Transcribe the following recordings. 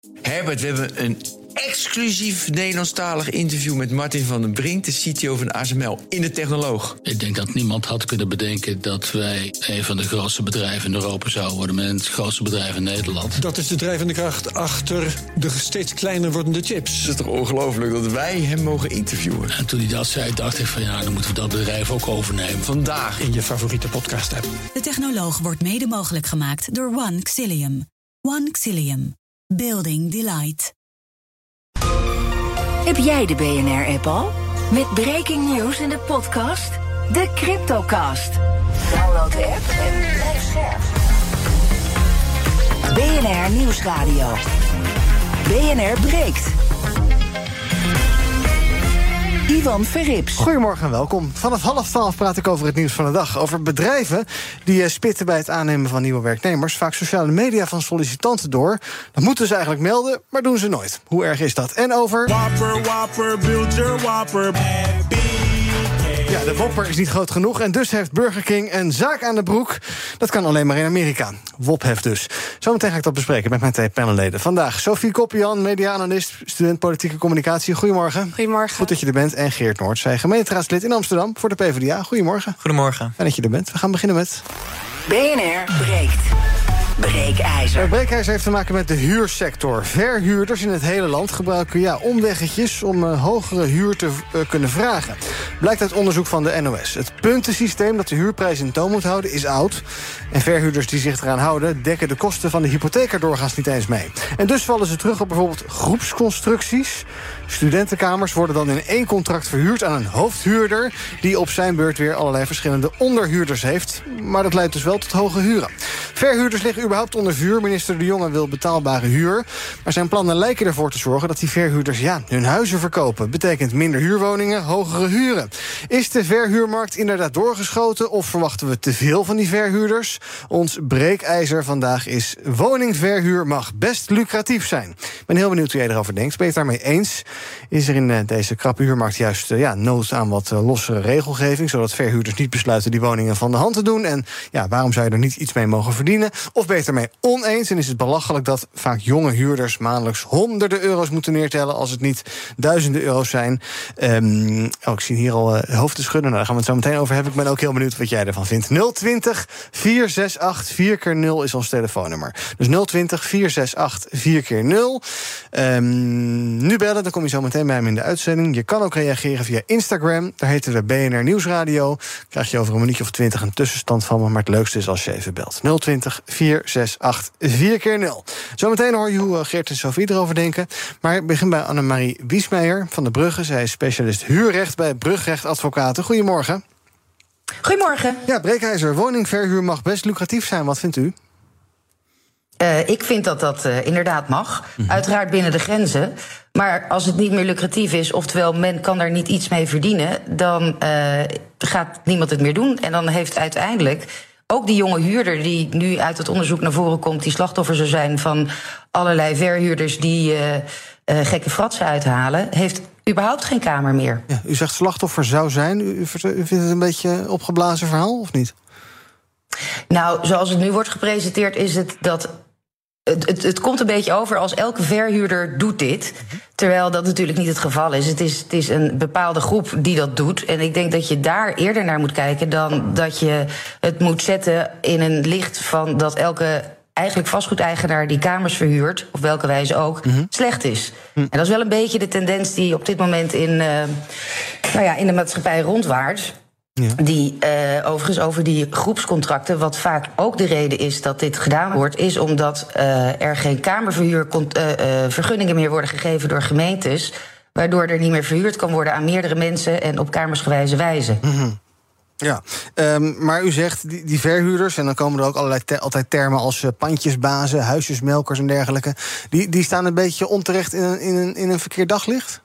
Herbert, we hebben een exclusief Nederlandstalig interview met Martin van den Brink, de CTO van ASML, in de Technoloog. Ik denk dat niemand had kunnen bedenken dat wij een van de grootste bedrijven in Europa zouden worden, met het grootste bedrijf in Nederland. Dat is de drijvende kracht achter de steeds kleiner wordende chips. Het is toch ongelooflijk dat wij hem mogen interviewen. En toen hij dat zei, dacht ik van ja, dan moeten we dat bedrijf ook overnemen. Vandaag In je favoriete podcast-app. De Technoloog wordt mede mogelijk gemaakt door One Xilium. One Xilium. Building Delight. Heb jij de BNR-app al? Met breaking news in de podcast De Cryptocast. Download de app en blijf scherp. BNR Nieuwsradio. BNR breekt. Ivan Verrips. Goedemorgen en welkom. Vanaf 11:30 praat ik over het nieuws van de dag. Over bedrijven die spitten bij het aannemen van nieuwe werknemers. Vaak sociale media van sollicitanten door. Dat moeten ze eigenlijk melden, maar doen ze nooit. Hoe erg is dat? En over... Whopper, build your Whopper. Ja, de Whopper is niet groot genoeg en dus heeft Burger King een zaak aan de broek. Dat kan alleen maar in Amerika. Wophef dus. Zometeen ga ik dat bespreken met mijn 2 panelleden. Vandaag Sophie Koppian, media-analyst, student politieke communicatie. Goedemorgen. Goedemorgen. Goed dat je er bent. En Geert Noord, zij gemeenteraadslid in Amsterdam voor de PvdA. Goedemorgen. Goedemorgen. Fijn dat je er bent. We gaan beginnen met... BNR breekt. Breekijzer. Breekijzer heeft te maken met de huursector. Verhuurders in het hele land gebruiken omweggetjes om hogere huur te kunnen vragen. Blijkt uit onderzoek van de NOS. Het puntensysteem dat de huurprijs in toom moet houden is oud. En verhuurders die zich eraan houden dekken de kosten van de hypotheek er doorgaans niet eens mee. En dus vallen ze terug op bijvoorbeeld groepsconstructies. Studentenkamers worden dan in 1 contract verhuurd aan een hoofdhuurder die op zijn beurt weer allerlei verschillende onderhuurders heeft. Maar dat leidt dus wel tot hoge huren. Verhuurders liggen überhaupt onder vuur. Minister De Jonge wil betaalbare huur. Maar zijn plannen lijken ervoor te zorgen dat die verhuurders hun huizen verkopen. Betekent minder huurwoningen, hogere huren. Is de verhuurmarkt inderdaad doorgeschoten of verwachten we te veel van die verhuurders? Ons breekijzer vandaag is: woningverhuur mag best lucratief zijn. Ik ben heel benieuwd hoe jij erover denkt. Ben je het daarmee eens? Is er in deze krappe huurmarkt juist nood aan wat lossere regelgeving, zodat verhuurders niet besluiten die woningen van de hand te doen? En waarom zou je er niet iets mee mogen verdienen? Of ben je het ermee oneens en is het belachelijk dat vaak jonge huurders maandelijks honderden euro's moeten neertellen als het niet duizenden euro's zijn? Ik zie hier al hoofden schudden. Daar gaan we het zo meteen over hebben. Ik ben ook heel benieuwd wat jij ervan vindt. 020 468 4x0 is ons telefoonnummer. Dus 020 468 4x0. Nu bellen, dan kom je zo meteen bij hem in de uitzending. Je kan ook reageren via Instagram. Daar heten we BNR Nieuwsradio. Krijg je over een minuutje of 20 een tussenstand van me. Maar het leukste is als je even belt. 020 468 4x0. Zometeen hoor je hoe Geert en Sophie erover denken. Maar ik begin bij Annemarie Wiesmeijer van de Brugge. Zij is specialist huurrecht bij Brugrecht Advocaten. Goedemorgen. Goedemorgen. Ja, breekijzer. Woningverhuur mag best lucratief zijn. Wat vindt u? Ik vind dat dat inderdaad mag. Uiteraard binnen de grenzen. Maar als het niet meer lucratief is, oftewel men kan daar niet iets mee verdienen, dan gaat niemand het meer doen. En dan heeft uiteindelijk ook die jonge huurder die nu uit het onderzoek naar voren komt, die slachtoffer zou zijn van allerlei verhuurders die gekke fratsen uithalen, heeft überhaupt geen kamer meer. Ja, u zegt slachtoffer zou zijn. U vindt het een beetje een opgeblazen verhaal, of niet? Nou, zoals het nu wordt gepresenteerd is het dat het komt een beetje over als elke verhuurder doet dit. Terwijl dat natuurlijk niet het geval is. Het is een bepaalde groep die dat doet. En ik denk dat je daar eerder naar moet kijken dan dat je het moet zetten in een licht van dat elke eigenlijk vastgoedeigenaar die kamers verhuurt, op welke wijze ook, slecht is. En dat is wel een beetje de tendens die op dit moment in de maatschappij rondwaart. Ja. Die overigens over die groepscontracten, wat vaak ook de reden is dat dit gedaan wordt, is omdat er geen kamerverhuurvergunningen meer worden gegeven door gemeentes, waardoor er niet meer verhuurd kan worden aan meerdere mensen en op kamersgewijze wijze. Ja, maar u zegt die verhuurders, en dan komen er ook altijd termen als pandjesbazen, huisjesmelkers en dergelijke, die staan een beetje onterecht in een verkeerd daglicht?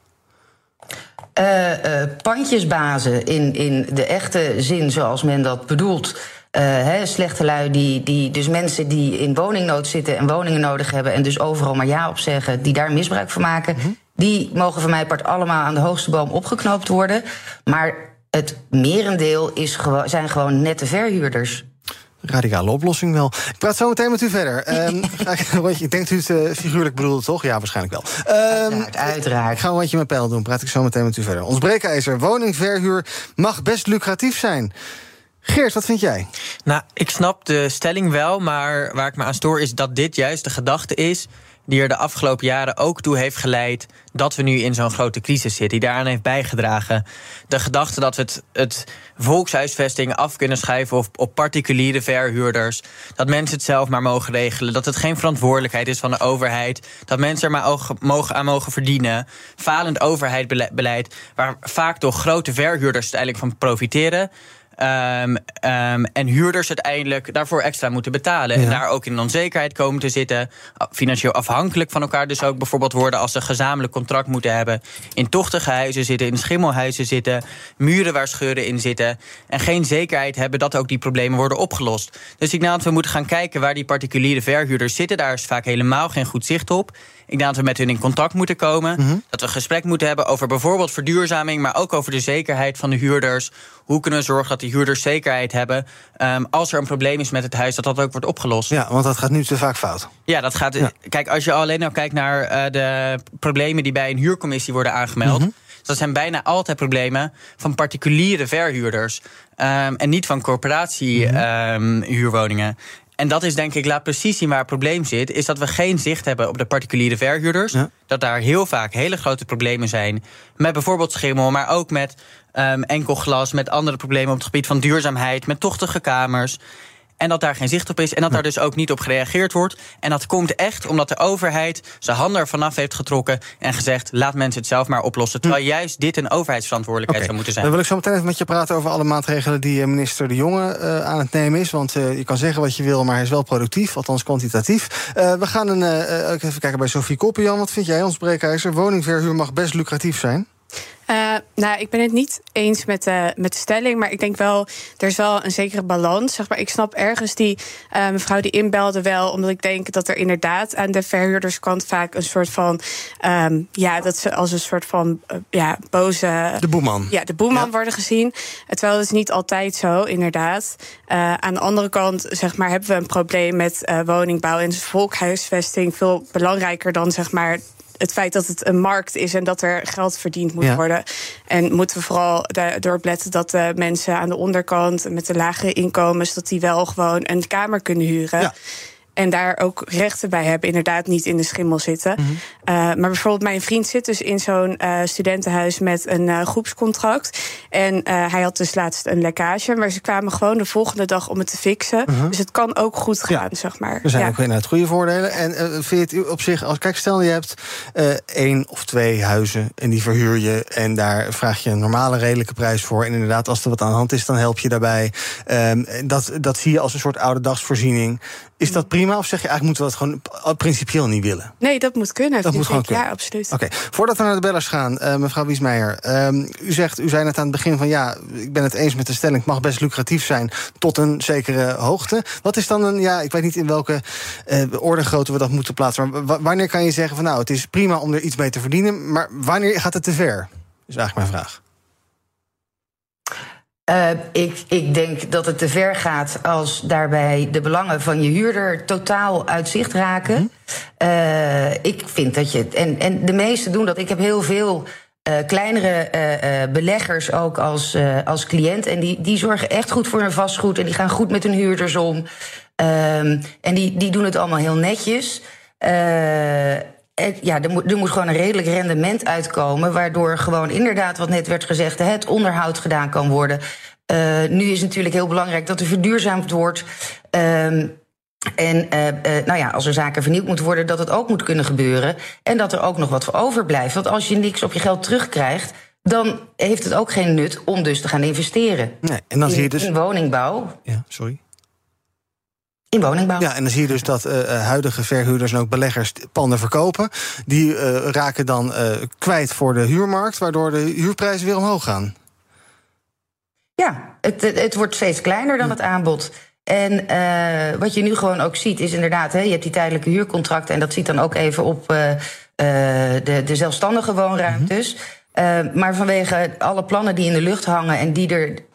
Pandjesbazen in de echte zin zoals men dat bedoelt. Slechte lui, dus mensen die in woningnood zitten en woningen nodig hebben en dus overal maar ja op zeggen, die daar misbruik van maken, die mogen van mij part allemaal aan de hoogste boom opgeknoopt worden. Maar het merendeel zijn gewoon nette verhuurders. Radicale oplossing wel. Ik praat zo meteen met u verder. Ik denk dat u het figuurlijk bedoelde, toch? Ja, waarschijnlijk wel. Uiteraard. Ik ga een rondje met pijl doen. Praat ik zo meteen met u verder. Ons breekijzer, woningverhuur mag best lucratief zijn. Geert, wat vind jij? Nou, ik snap de stelling wel, maar waar ik me aan stoor is dat dit juist de gedachte is die er de afgelopen jaren ook toe heeft geleid dat we nu in zo'n grote crisis zitten, die daaraan heeft bijgedragen. De gedachte dat we het volkshuisvesting af kunnen schuiven op particuliere verhuurders, dat mensen het zelf maar mogen regelen, dat het geen verantwoordelijkheid is van de overheid, dat mensen er maar aan mogen verdienen. Falend overheidsbeleid, waar vaak toch grote verhuurders uiteindelijk van profiteren. En huurders uiteindelijk daarvoor extra moeten betalen. Ja. En daar ook in onzekerheid komen te zitten. Financieel afhankelijk van elkaar dus ook bijvoorbeeld worden als ze een gezamenlijk contract moeten hebben. In tochtige huizen zitten, in schimmelhuizen zitten. Muren waar scheuren in zitten. En geen zekerheid hebben dat ook die problemen worden opgelost. Dus ik denk dat we moeten gaan kijken waar die particuliere verhuurders zitten. Daar is vaak helemaal geen goed zicht op. Ik denk dat we met hun in contact moeten komen. Mm-hmm. Dat we een gesprek moeten hebben over bijvoorbeeld verduurzaming, maar ook over de zekerheid van de huurders. Hoe kunnen we zorgen dat die huurders zekerheid hebben als er een probleem is met het huis, dat ook wordt opgelost? Ja, want dat gaat nu te vaak fout. Ja, dat gaat. Ja. Kijk, als je alleen nou kijkt naar de problemen die bij een huurcommissie worden aangemeld. Mm-hmm. Dat zijn bijna altijd problemen van particuliere verhuurders. En niet van corporatiehuurwoningen. En dat is denk ik, laat precies zien waar het probleem zit, is dat we geen zicht hebben op de particuliere verhuurders. Ja. Dat daar heel vaak hele grote problemen zijn. Met bijvoorbeeld schimmel, maar ook met enkel glas, met andere problemen op het gebied van duurzaamheid, met tochtige kamers. En dat daar geen zicht op is en dat daar dus ook niet op gereageerd wordt. En dat komt echt omdat de overheid zijn handen ervan af heeft getrokken en gezegd, laat mensen het zelf maar oplossen. Terwijl juist dit een overheidsverantwoordelijkheid zou moeten zijn. Dan wil ik zo meteen even met je praten over alle maatregelen die minister De Jonge aan het nemen is. Want je kan zeggen wat je wil, maar hij is wel productief, althans kwantitatief. We gaan even kijken bij Sophie Koppenjan. Wat vind jij, ons breekijzer? Woningverhuur mag best lucratief zijn. Nou, ik ben het niet eens met de stelling, maar ik denk wel, er is wel een zekere balans. Zeg maar, ik snap ergens die mevrouw die inbelde wel, omdat ik denk dat er inderdaad aan de verhuurderskant vaak een soort van, dat ze als een soort van boze, de boeman. Ja, de boeman worden gezien. Terwijl dat is niet altijd zo, inderdaad. Aan de andere kant, zeg maar, hebben we een probleem met woningbouw en volkshuisvesting veel belangrijker dan, zeg maar, het feit dat het een markt is en dat er geld verdiend moet worden. En moeten we vooral erop letten dat de mensen aan de onderkant met de lagere inkomens, dat die wel gewoon een kamer kunnen huren. Ja. En daar ook rechten bij hebben, inderdaad niet in de schimmel zitten. Mm-hmm. Maar bijvoorbeeld mijn vriend zit dus in zo'n studentenhuis met een groepscontract. En hij had dus laatst een lekkage, maar ze kwamen gewoon de volgende dag om het te fixen. Mm-hmm. Dus het kan ook goed gaan, zeg maar. Er zijn ook inderdaad goede voordelen. En vind je het op zich, kijk, stel je hebt 1 of 2 huizen en die verhuur je en daar vraag je een normale redelijke prijs voor. En inderdaad, als er wat aan de hand is, dan help je daarbij. Dat zie je als een soort ouderdagsvoorziening. Is dat prima of zeg je eigenlijk moeten we dat gewoon principieel niet willen? Nee, dat moet kunnen. Dat moet gewoon kunnen. Ja, absoluut. Oké. Voordat we naar de bellers gaan, mevrouw Wiesmeijer. U zei net aan het begin van ik ben het eens met de stelling, het mag best lucratief zijn tot een zekere hoogte. Wat is dan ik weet niet in welke orde grootte we dat moeten plaatsen. Maar wanneer kan je zeggen van het is prima om er iets mee te verdienen, maar wanneer gaat het te ver? Is eigenlijk mijn vraag. Ik denk dat het te ver gaat als daarbij de belangen van je huurder totaal uit zicht raken. Ik vind dat je en de meesten doen dat. Ik heb heel veel kleinere beleggers ook als cliënt. En die zorgen echt goed voor hun vastgoed. En die gaan goed met hun huurders om. En die doen het allemaal heel netjes. Er moet gewoon een redelijk rendement uitkomen, waardoor gewoon inderdaad, wat net werd gezegd, het onderhoud gedaan kan worden. Nu is het natuurlijk heel belangrijk dat er verduurzaamd wordt. Als er zaken vernieuwd moeten worden, dat het ook moet kunnen gebeuren. En dat er ook nog wat voor overblijft. Want als je niks op je geld terugkrijgt, dan heeft het ook geen nut om dus te gaan investeren. Nee, en dan zie je dus in woningbouw. Ja, sorry. In woningbouw. Ja, en dan zie je dus dat huidige verhuurders en ook beleggers panden verkopen. Die raken dan kwijt voor de huurmarkt, waardoor de huurprijzen weer omhoog gaan. Ja, het wordt steeds kleiner dan het aanbod. En wat je nu gewoon ook ziet is inderdaad, je hebt die tijdelijke huurcontracten en dat ziet dan ook even op de zelfstandige woonruimtes. Maar vanwege alle plannen die in de lucht hangen en die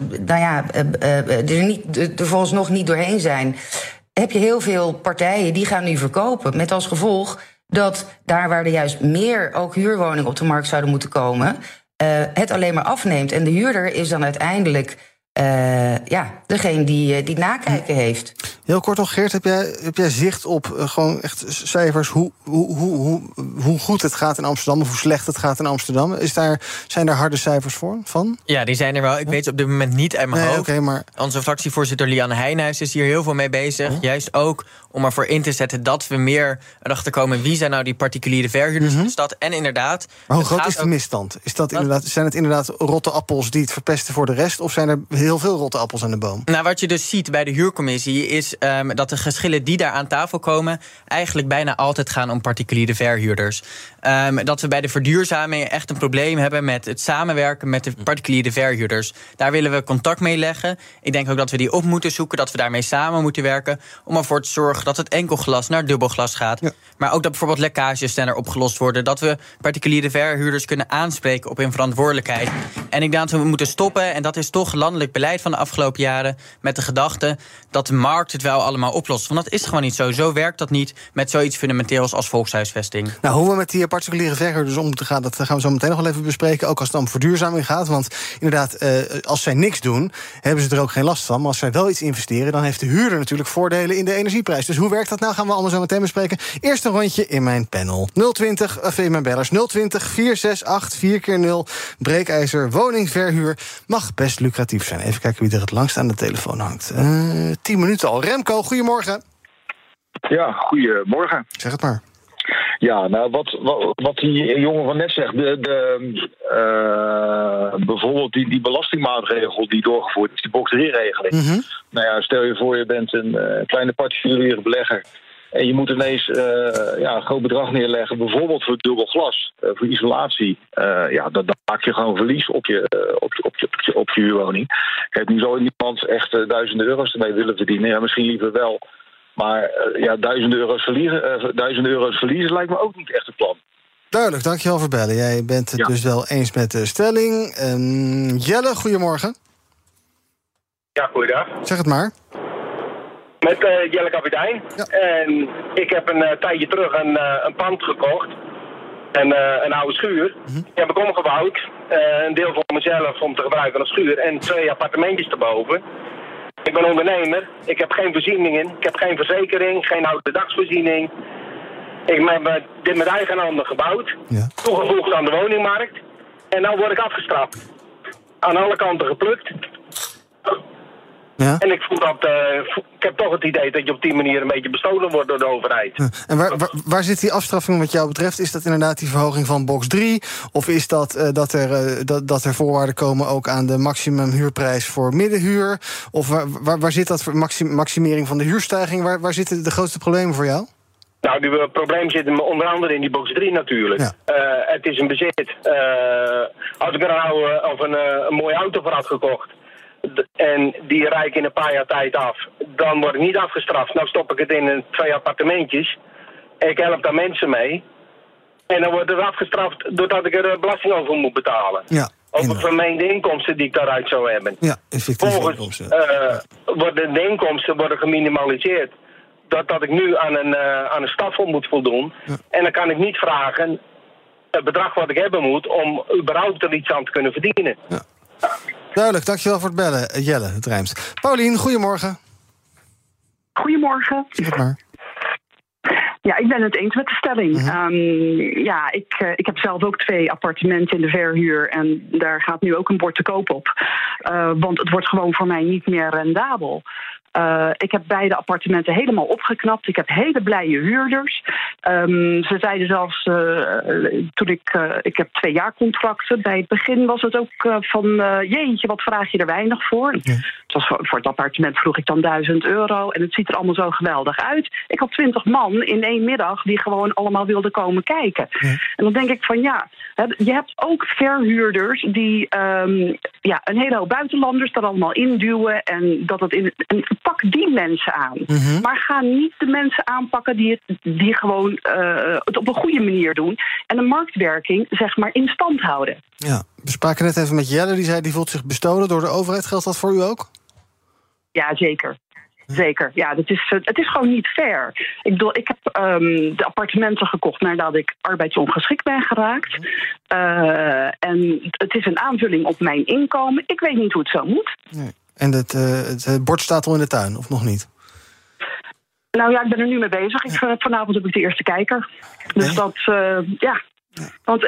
er volgens nog niet doorheen zijn, heb je heel veel partijen die gaan nu verkopen. Met als gevolg dat daar waar er juist meer ook huurwoningen op de markt zouden moeten komen, het alleen maar afneemt. En de huurder is dan uiteindelijk degene die nakijken heeft. Heel kort nog, Geert, heb jij zicht op gewoon echt cijfers hoe goed het gaat in Amsterdam of hoe slecht het gaat in Amsterdam? Zijn daar harde cijfers van? Ja, die zijn er wel. Ik weet ze op dit moment niet uit mijn hoofd. Okay, maar onze fractievoorzitter Lianne Heijnhuis is hier heel veel mee bezig. Juist ook om ervoor in te zetten dat we meer erachter komen wie zijn nou die particuliere verhuurders in de stad. En inderdaad. Maar hoe groot is de misstand? Zijn het inderdaad rotte appels die het verpesten voor de rest, of zijn er heel veel rotte appels aan de boom? Nou, wat je dus ziet bij de huurcommissie is dat de geschillen die daar aan tafel komen eigenlijk bijna altijd gaan om particuliere verhuurders. Dat we bij de verduurzaming echt een probleem hebben met het samenwerken met de particuliere verhuurders. Daar willen we contact mee leggen. Ik denk ook dat we die op moeten zoeken, dat we daarmee samen moeten werken om ervoor te zorgen dat het enkelglas naar dubbelglas gaat. Ja. Maar ook dat bijvoorbeeld lekkages sneller opgelost worden. Dat we particuliere verhuurders kunnen aanspreken op hun verantwoordelijkheid. En ik denk dat we moeten stoppen, en dat is toch landelijk beleid van de afgelopen jaren, met de gedachte dat de markt het wel allemaal oplost. Want dat is gewoon niet zo. Zo werkt dat niet met zoiets fundamenteels als volkshuisvesting. Nou, hoe we met die particuliere verhuurders om moeten gaan, dat gaan we zo meteen nog wel even bespreken. Ook als het om verduurzaming gaat. Want inderdaad, als zij niks doen, hebben ze er ook geen last van. Maar als zij wel iets investeren, dan heeft de huurder natuurlijk voordelen in de energieprijs. Dus hoe werkt dat nou? Gaan we allemaal zo meteen bespreken. Eerst een rondje in mijn panel. 020, in mijn bellers. 020 468 4x0. Breekijzer, woningverhuur. Mag best lucratief zijn. Even kijken wie er het langst aan de telefoon hangt. 10 minuten al. Remco, goedemorgen. Ja, goedemorgen. Zeg het maar. Ja, nou, wat die jongen van net zegt, bijvoorbeeld die belastingmaatregel die doorgevoerd is, die box 3-regeling. Mm-hmm. Nou ja, stel je voor, je bent een kleine particuliere belegger en je moet ineens een groot bedrag neerleggen, bijvoorbeeld voor dubbel glas, voor isolatie. Dan maak je gewoon verlies op je huurwoning. Kijk, nu zal niemand echt duizenden euro's ermee willen verdienen. Ja, misschien liever wel. Maar 1000 euro's verliezen lijkt me ook niet echt het plan. Duidelijk, dankjewel voor bellen. Jij bent het dus wel eens met de stelling. Jelle, goedemorgen. Ja, goeiedag. Zeg het maar. Met Jelle Kapitein. Ja. En ik heb een tijdje terug een pand gekocht. Een oude schuur. Mm-hmm. Die heb ik omgebouwd. Een deel voor mezelf om te gebruiken als schuur. En 2 appartementjes erboven. Ik ben ondernemer, ik heb geen voorzieningen, ik heb geen verzekering, geen ouderdagsvoorziening. Ik heb dit met eigen handen gebouwd, toegevoegd aan de woningmarkt. En nou word ik afgestraft. Aan alle kanten geplukt. Ja. En ik voel dat, ik heb toch het idee dat je op die manier een beetje bestolen wordt door de overheid. Ja. En waar zit die afstraffing wat jou betreft? Is dat inderdaad die verhoging van box 3? Of is dat dat er voorwaarden komen ook aan de maximumhuurprijs voor middenhuur? Of waar zit dat voor maximering van de huurstijging? Waar zitten de grootste problemen voor jou? Nou, die probleem zit onder andere in die box 3 natuurlijk. Ja. Het is een bezit. Als ik er een mooie auto voor had gekocht en die rijd ik in een paar jaar tijd af, dan word ik niet afgestraft. Nou stop ik het in 2 appartementjes. Ik help daar mensen mee. En dan wordt het afgestraft doordat ik er belasting over moet betalen. Ja, over vermeende inkomsten die ik daaruit zou hebben. Ja, effectieve inkomsten. Worden de inkomsten worden geminimaliseerd. Dat ik nu aan een staffonds moet voldoen. Ja. En dan kan ik niet vragen het bedrag wat ik hebben moet om überhaupt er iets aan te kunnen verdienen. Ja. Duidelijk, dankjewel voor het bellen. Jelle, het rijmt. Paulien, goedemorgen. Goedemorgen. Zeg het maar. Ja, ik ben het eens met de stelling. Ik heb zelf ook 2 appartementen in de verhuur en daar gaat nu ook een bord te koop op. Want het wordt gewoon voor mij niet meer rendabel. Ik heb beide appartementen helemaal opgeknapt. Ik heb hele blije huurders. Ze zeiden zelfs, toen ik heb 2 jaar contracten. Bij het begin was het ook jeetje, wat vraag je er weinig voor? Ja. Voor het appartement vroeg ik dan €1000 en het ziet er allemaal zo geweldig uit. Ik had 20 man in 1 middag die gewoon allemaal wilden komen kijken. Ja. En dan denk ik van je hebt ook verhuurders die een hele hoop buitenlanders er allemaal induwen en dat het pak die mensen aan. Maar ga niet de mensen aanpakken die gewoon het op een goede manier doen. En de marktwerking, zeg maar, in stand houden. Ja, we spraken net even met Jelle, die zei die voelt zich bestolen door de overheid. Geldt dat voor u ook? Ja, zeker. Zeker, ja, het is gewoon niet fair. Ik bedoel, ik heb de appartementen gekocht nadat ik arbeidsongeschikt ben geraakt. En het is een aanvulling op mijn inkomen. Ik weet niet hoe het zo moet. Nee. En het bord staat al in de tuin, of nog niet? Nou ja, ik ben er nu mee bezig. Vanavond heb ik de eerste kijker. Dus dat, ja. Want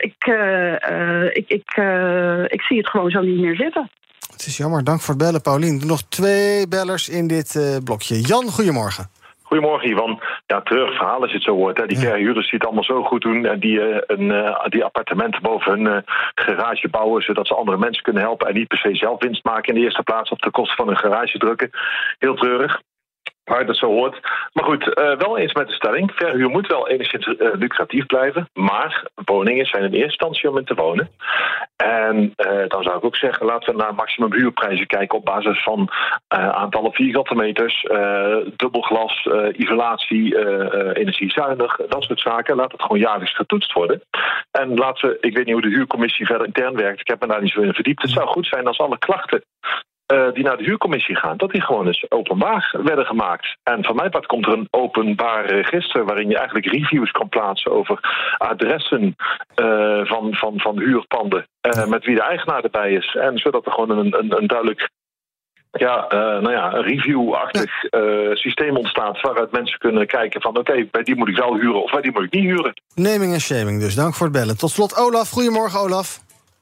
ik zie het gewoon zo niet meer zitten. Het is jammer, dank voor het bellen, Paulien. Nog 2 bellers in dit blokje. Jan, goedemorgen. Goedemorgen, Ivan. Ja, treurig verhaal als je het zo hoort. Hè. Die verhuurders die het allemaal zo goed doen en die appartementen boven hun garage bouwen, zodat ze andere mensen kunnen helpen en niet per se zelf winst maken in de eerste plaats op de kosten van hun garage drukken. Heel treurig. Waar je dat zo hoort. Maar goed, wel eens met de stelling. Verhuur moet wel enigszins lucratief blijven. Maar woningen zijn in eerste instantie om in te wonen. En dan zou ik ook zeggen, laten we naar maximum huurprijzen kijken op basis van aantallen vierkante meters, dubbelglas, isolatie, energiezuinig, dat soort zaken. Laat het gewoon jaarlijks getoetst worden. En laten we, ik weet niet hoe de huurcommissie verder intern werkt. Ik heb me daar niet zo in verdiept. Het zou goed zijn als alle klachten die naar de huurcommissie gaan, dat die gewoon eens openbaar werden gemaakt. En van mijn part komt er een openbaar register waarin je eigenlijk reviews kan plaatsen over adressen van huurpanden, met wie de eigenaar erbij is. En zodat er gewoon een duidelijk een review-achtig systeem ontstaat waaruit mensen kunnen kijken van oké, bij die moet ik wel huren of bij die moet ik niet huren. Naming en shaming dus. Dank voor het bellen. Tot slot Olaf. Goedemorgen, Olaf.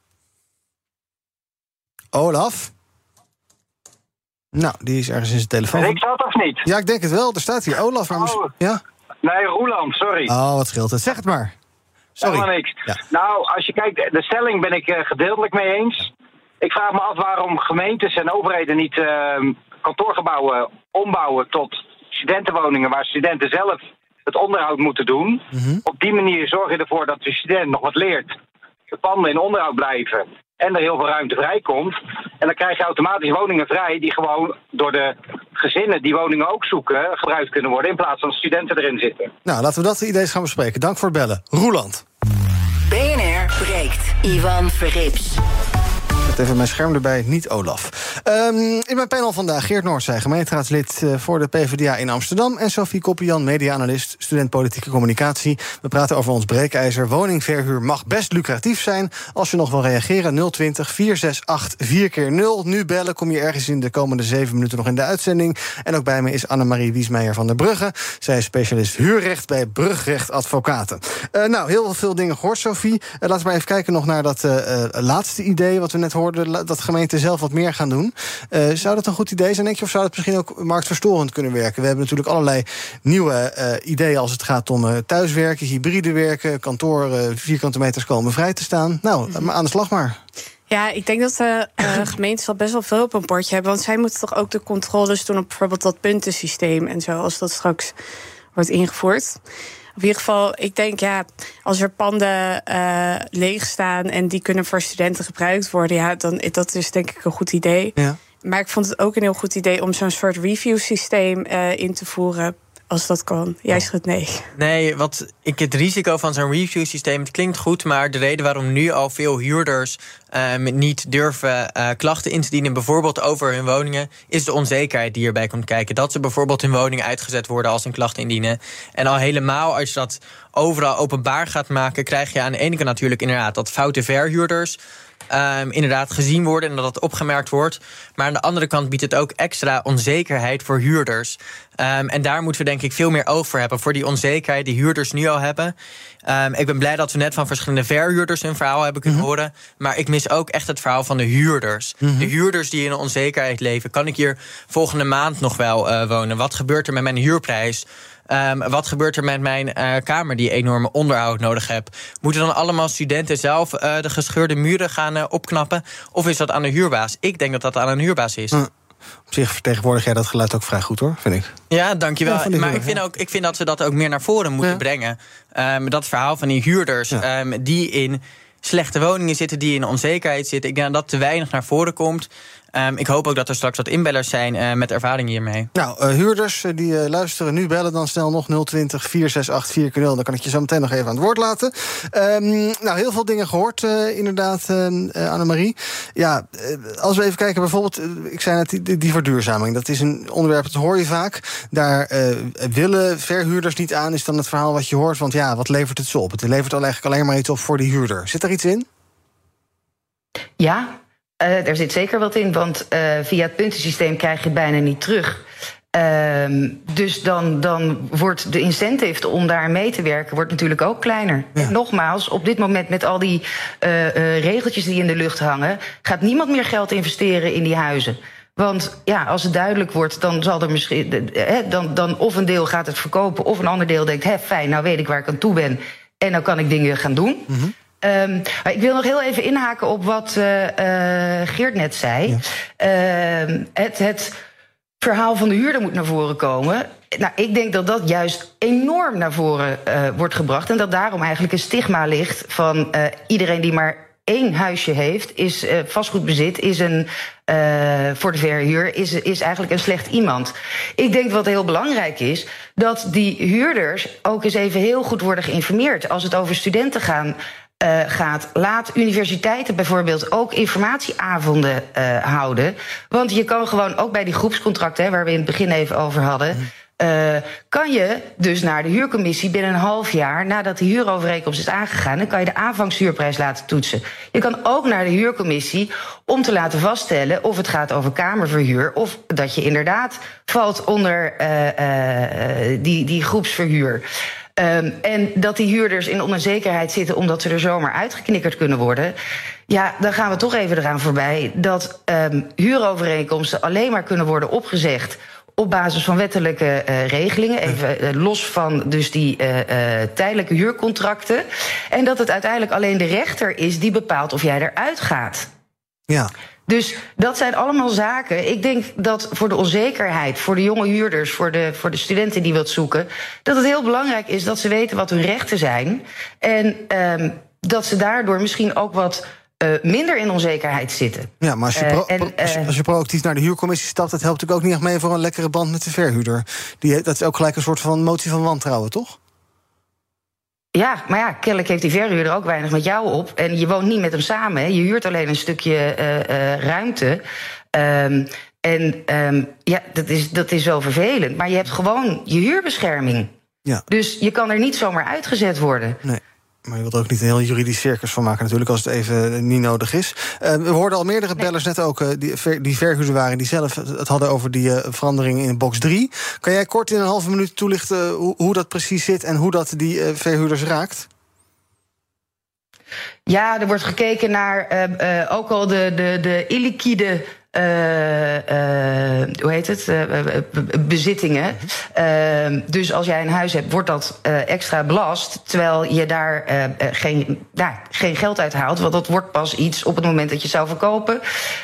Olaf? Nou, die is ergens in zijn telefoon. Ben ik zat of niet? Ja, ik denk het wel. Er staat hier Olaf. Maar ja? Nee, Roeland, sorry. Oh, wat scheelt het. Zeg het maar. Sorry. Helemaal niks. Ja. Nou, als je kijkt, de stelling ben ik gedeeltelijk mee eens. Ik vraag me af waarom gemeentes en overheden niet kantoorgebouwen ombouwen tot studentenwoningen waar studenten zelf het onderhoud moeten doen. Op die manier zorg je ervoor dat de student nog wat leert. De panden in onderhoud blijven. En er heel veel ruimte vrijkomt. En dan krijg je automatisch woningen vrij die gewoon door de gezinnen die woningen ook zoeken gebruikt kunnen worden in plaats van studenten erin zitten. Nou, laten we dat idee gaan bespreken. Dank voor het bellen. Roeland. BNR breekt. Ivan Verrips. Even mijn scherm erbij, niet Olaf. In mijn panel vandaag Geert Noordzij, gemeenteraadslid voor de PvdA in Amsterdam, en Sophie Koppian, media-analyst, student politieke communicatie. We praten over ons breekijzer. Woningverhuur mag best lucratief zijn. Als je nog wil reageren, 020 468 4x0. Nu bellen, kom je ergens in de komende 7 minuten nog in de uitzending. En ook bij me is Annemarie Wiesmeijer van der Brugge. Zij is specialist huurrecht bij Brugrecht Advocaten. Nou, heel veel dingen gehoord, Sophie. Laten we maar even kijken nog naar dat laatste idee wat we net hoorden, dat gemeenten zelf wat meer gaan doen. Zou dat een goed idee zijn, denk je? Of zou dat misschien ook marktverstorend kunnen werken? We hebben natuurlijk allerlei nieuwe ideeën als het gaat om thuiswerken, hybride werken, kantoor, vierkante meters komen vrij te staan. Nou, maar aan de slag maar. Ja, ik denk dat de gemeentes al best wel veel op een bordje hebben. Want zij moeten toch ook de controles doen op bijvoorbeeld dat puntensysteem en zo, als dat straks wordt ingevoerd. In ieder geval, ik denk, als er panden leeg staan en die kunnen voor studenten gebruikt worden, dan dat is denk ik een goed idee. Ja. Maar ik vond het ook een heel goed idee om zo'n soort review-systeem in te voeren, als dat kan. Jij schudt nee. Nee, het risico van zo'n review-systeem, het klinkt goed, maar de reden waarom nu al veel huurders niet durven klachten in te dienen, bijvoorbeeld over hun woningen, is de onzekerheid die erbij komt kijken. Dat ze bijvoorbeeld hun woning uitgezet worden als ze een klacht indienen. En al helemaal, als je dat overal openbaar gaat maken, krijg je aan de ene kant natuurlijk inderdaad dat foute verhuurders inderdaad gezien worden en dat het opgemerkt wordt. Maar aan de andere kant biedt het ook extra onzekerheid voor huurders. En daar moeten we denk ik veel meer oog voor hebben, voor die onzekerheid die huurders nu al hebben. Ik ben blij dat we net van verschillende verhuurders hun verhaal hebben kunnen horen. Maar ik mis ook echt het verhaal van de huurders. De huurders die in een onzekerheid leven. Kan ik hier volgende maand nog wel wonen? Wat gebeurt er met mijn huurprijs? Wat gebeurt er met mijn kamer die enorme onderhoud nodig heeft? Moeten dan allemaal studenten zelf de gescheurde muren gaan opknappen? Of is dat aan de huurbaas? Ik denk dat dat aan een huurbaas is. Op zich vertegenwoordig jij dat geluid ook vrij goed, hoor, vind ik. Ja, dankjewel. Ja, maar ik vind dat ze dat ook meer naar voren moeten brengen. Dat verhaal van die huurders die in slechte woningen zitten, die in onzekerheid zitten. Ik denk dat dat te weinig naar voren komt. Ik hoop ook dat er straks wat inbellers zijn met ervaring hiermee. Nou, huurders die luisteren nu, bellen dan snel nog 020 468 4x0. Dan kan ik je zo meteen nog even aan het woord laten. Nou, heel veel dingen gehoord, inderdaad, Annemarie. Ja, als we even kijken, bijvoorbeeld, ik zei net, die verduurzaming. Dat is een onderwerp, dat hoor je vaak. Daar willen verhuurders niet aan, is dan het verhaal wat je hoort. Want ja, wat levert het zo op? Het levert eigenlijk alleen maar iets op voor die huurder. Zit er iets in? Ja, er zit zeker wat in, want via het puntensysteem krijg je het bijna niet terug. Dus dan wordt de incentive om daar mee te werken wordt natuurlijk ook kleiner. Ja. En nogmaals, op dit moment met al die regeltjes die in de lucht hangen, gaat niemand meer geld investeren in die huizen. Want ja, als het duidelijk wordt, dan zal er misschien dan of een deel gaat het verkopen, of een ander deel denkt, fijn, nou weet ik waar ik aan toe ben en dan kan ik dingen gaan doen. Mm-hmm. Ik wil nog heel even inhaken op wat Geert net zei. Ja. Het verhaal van de huurder moet naar voren komen. Nou, ik denk dat dat juist enorm naar voren wordt gebracht. En dat daarom eigenlijk een stigma ligt van iedereen die maar 1 huisje heeft, is vastgoedbezit, is voor de verhuur, is eigenlijk een slecht iemand. Ik denk wat heel belangrijk is, dat die huurders ook eens even heel goed worden geïnformeerd. Als het over studenten gaat, laat universiteiten bijvoorbeeld ook informatieavonden houden. Want je kan gewoon ook bij die groepscontracten, waar we in het begin even over hadden, kan je dus naar de huurcommissie binnen een half jaar nadat de huurovereenkomst is aangegaan, dan kan je de aanvangshuurprijs laten toetsen. Je kan ook naar de huurcommissie om te laten vaststellen of het gaat over kamerverhuur of dat je inderdaad valt onder die groepsverhuur. En dat die huurders in onzekerheid zitten omdat ze er zomaar uitgeknikkerd kunnen worden. Ja, dan gaan we toch even eraan voorbij dat huurovereenkomsten alleen maar kunnen worden opgezegd op basis van wettelijke regelingen. Even los van dus die tijdelijke huurcontracten. En dat het uiteindelijk alleen de rechter is die bepaalt of jij eruit gaat. Ja. Dus dat zijn allemaal zaken. Ik denk dat voor de onzekerheid, voor de jonge huurders, voor de studenten die wat zoeken, dat het heel belangrijk is dat ze weten wat hun rechten zijn. En dat ze daardoor misschien ook wat minder in onzekerheid zitten. Ja, maar als je proactief naar de huurcommissie stapt, dat helpt natuurlijk ook niet echt mee voor een lekkere band met de verhuurder. Dat is ook gelijk een soort van motie van wantrouwen, toch? Ja, maar ja, kennelijk heeft die verhuurder ook weinig met jou op. En je woont niet met hem samen, hè. Je huurt alleen een stukje ruimte. Ja, dat is wel vervelend. Maar je hebt gewoon je huurbescherming. Ja. Dus je kan er niet zomaar uitgezet worden. Nee. Maar je wilt er ook niet een heel juridisch circus van maken natuurlijk, als het even niet nodig is. We hoorden al meerdere bellers net ook die verhuurder waren, die zelf het hadden over die verandering in box 3. Kan jij kort in een halve minuut toelichten hoe dat precies zit en hoe dat die verhuurders raakt? Ja, er wordt gekeken naar ook al de illiquide hoe heet het? Bezittingen. Dus als jij een huis hebt, wordt dat extra belast, terwijl je daar geen geld uit haalt, want dat wordt pas iets op het moment dat je zou verkopen.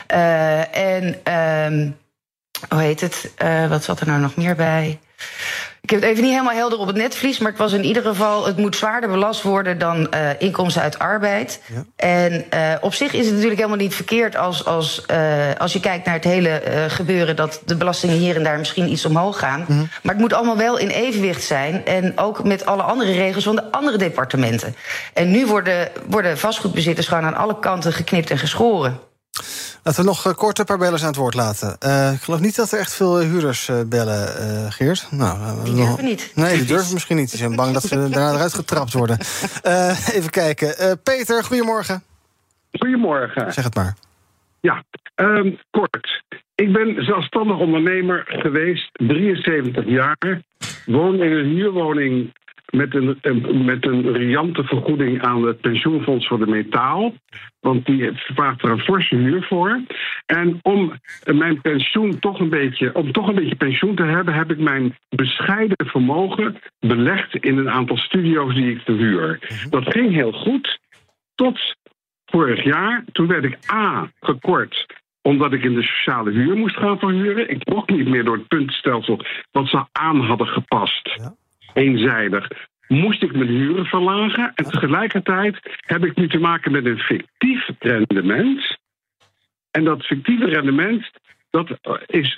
Hoe heet het? Wat zat er nou nog meer bij? Ik heb het even niet helemaal helder op het netvlies, maar het was in ieder geval, het moet zwaarder belast worden dan inkomsten uit arbeid. Ja. En op zich is het natuurlijk helemaal niet verkeerd als je kijkt naar het hele gebeuren, dat de belastingen hier en daar misschien iets omhoog gaan. Mm-hmm. Maar het moet allemaal wel in evenwicht zijn en ook met alle andere regels van de andere departementen. En nu worden vastgoedbezitters gewoon aan alle kanten geknipt en geschoren. Laten we nog kort een paar bellers aan het woord laten. Ik geloof niet dat er echt veel huurders bellen, Geert. Nou, die durven niet. Nee, die durven misschien niet. Die zijn bang dat ze daarna eruit getrapt worden. Even kijken. Peter, goedemorgen. Goedemorgen. Zeg het maar. Ja, kort. Ik ben zelfstandig ondernemer geweest, 73 jaar. Woon in een huurwoning met een riante vergoeding aan het pensioenfonds voor de metaal. Want die vraagt er een forse huur voor. En om mijn pensioen toch een beetje pensioen te hebben, heb ik mijn bescheiden vermogen belegd in een aantal studio's die ik verhuur. Dat ging heel goed. Tot vorig jaar. Toen werd ik gekort omdat ik in de sociale huur moest gaan verhuren. Ik mocht niet meer door het puntenstelsel wat ze aan hadden gepast. Ja. Eenzijdig. Moest ik mijn huren verlagen. En tegelijkertijd heb ik nu te maken met een fictief rendement. En dat fictieve rendement, dat is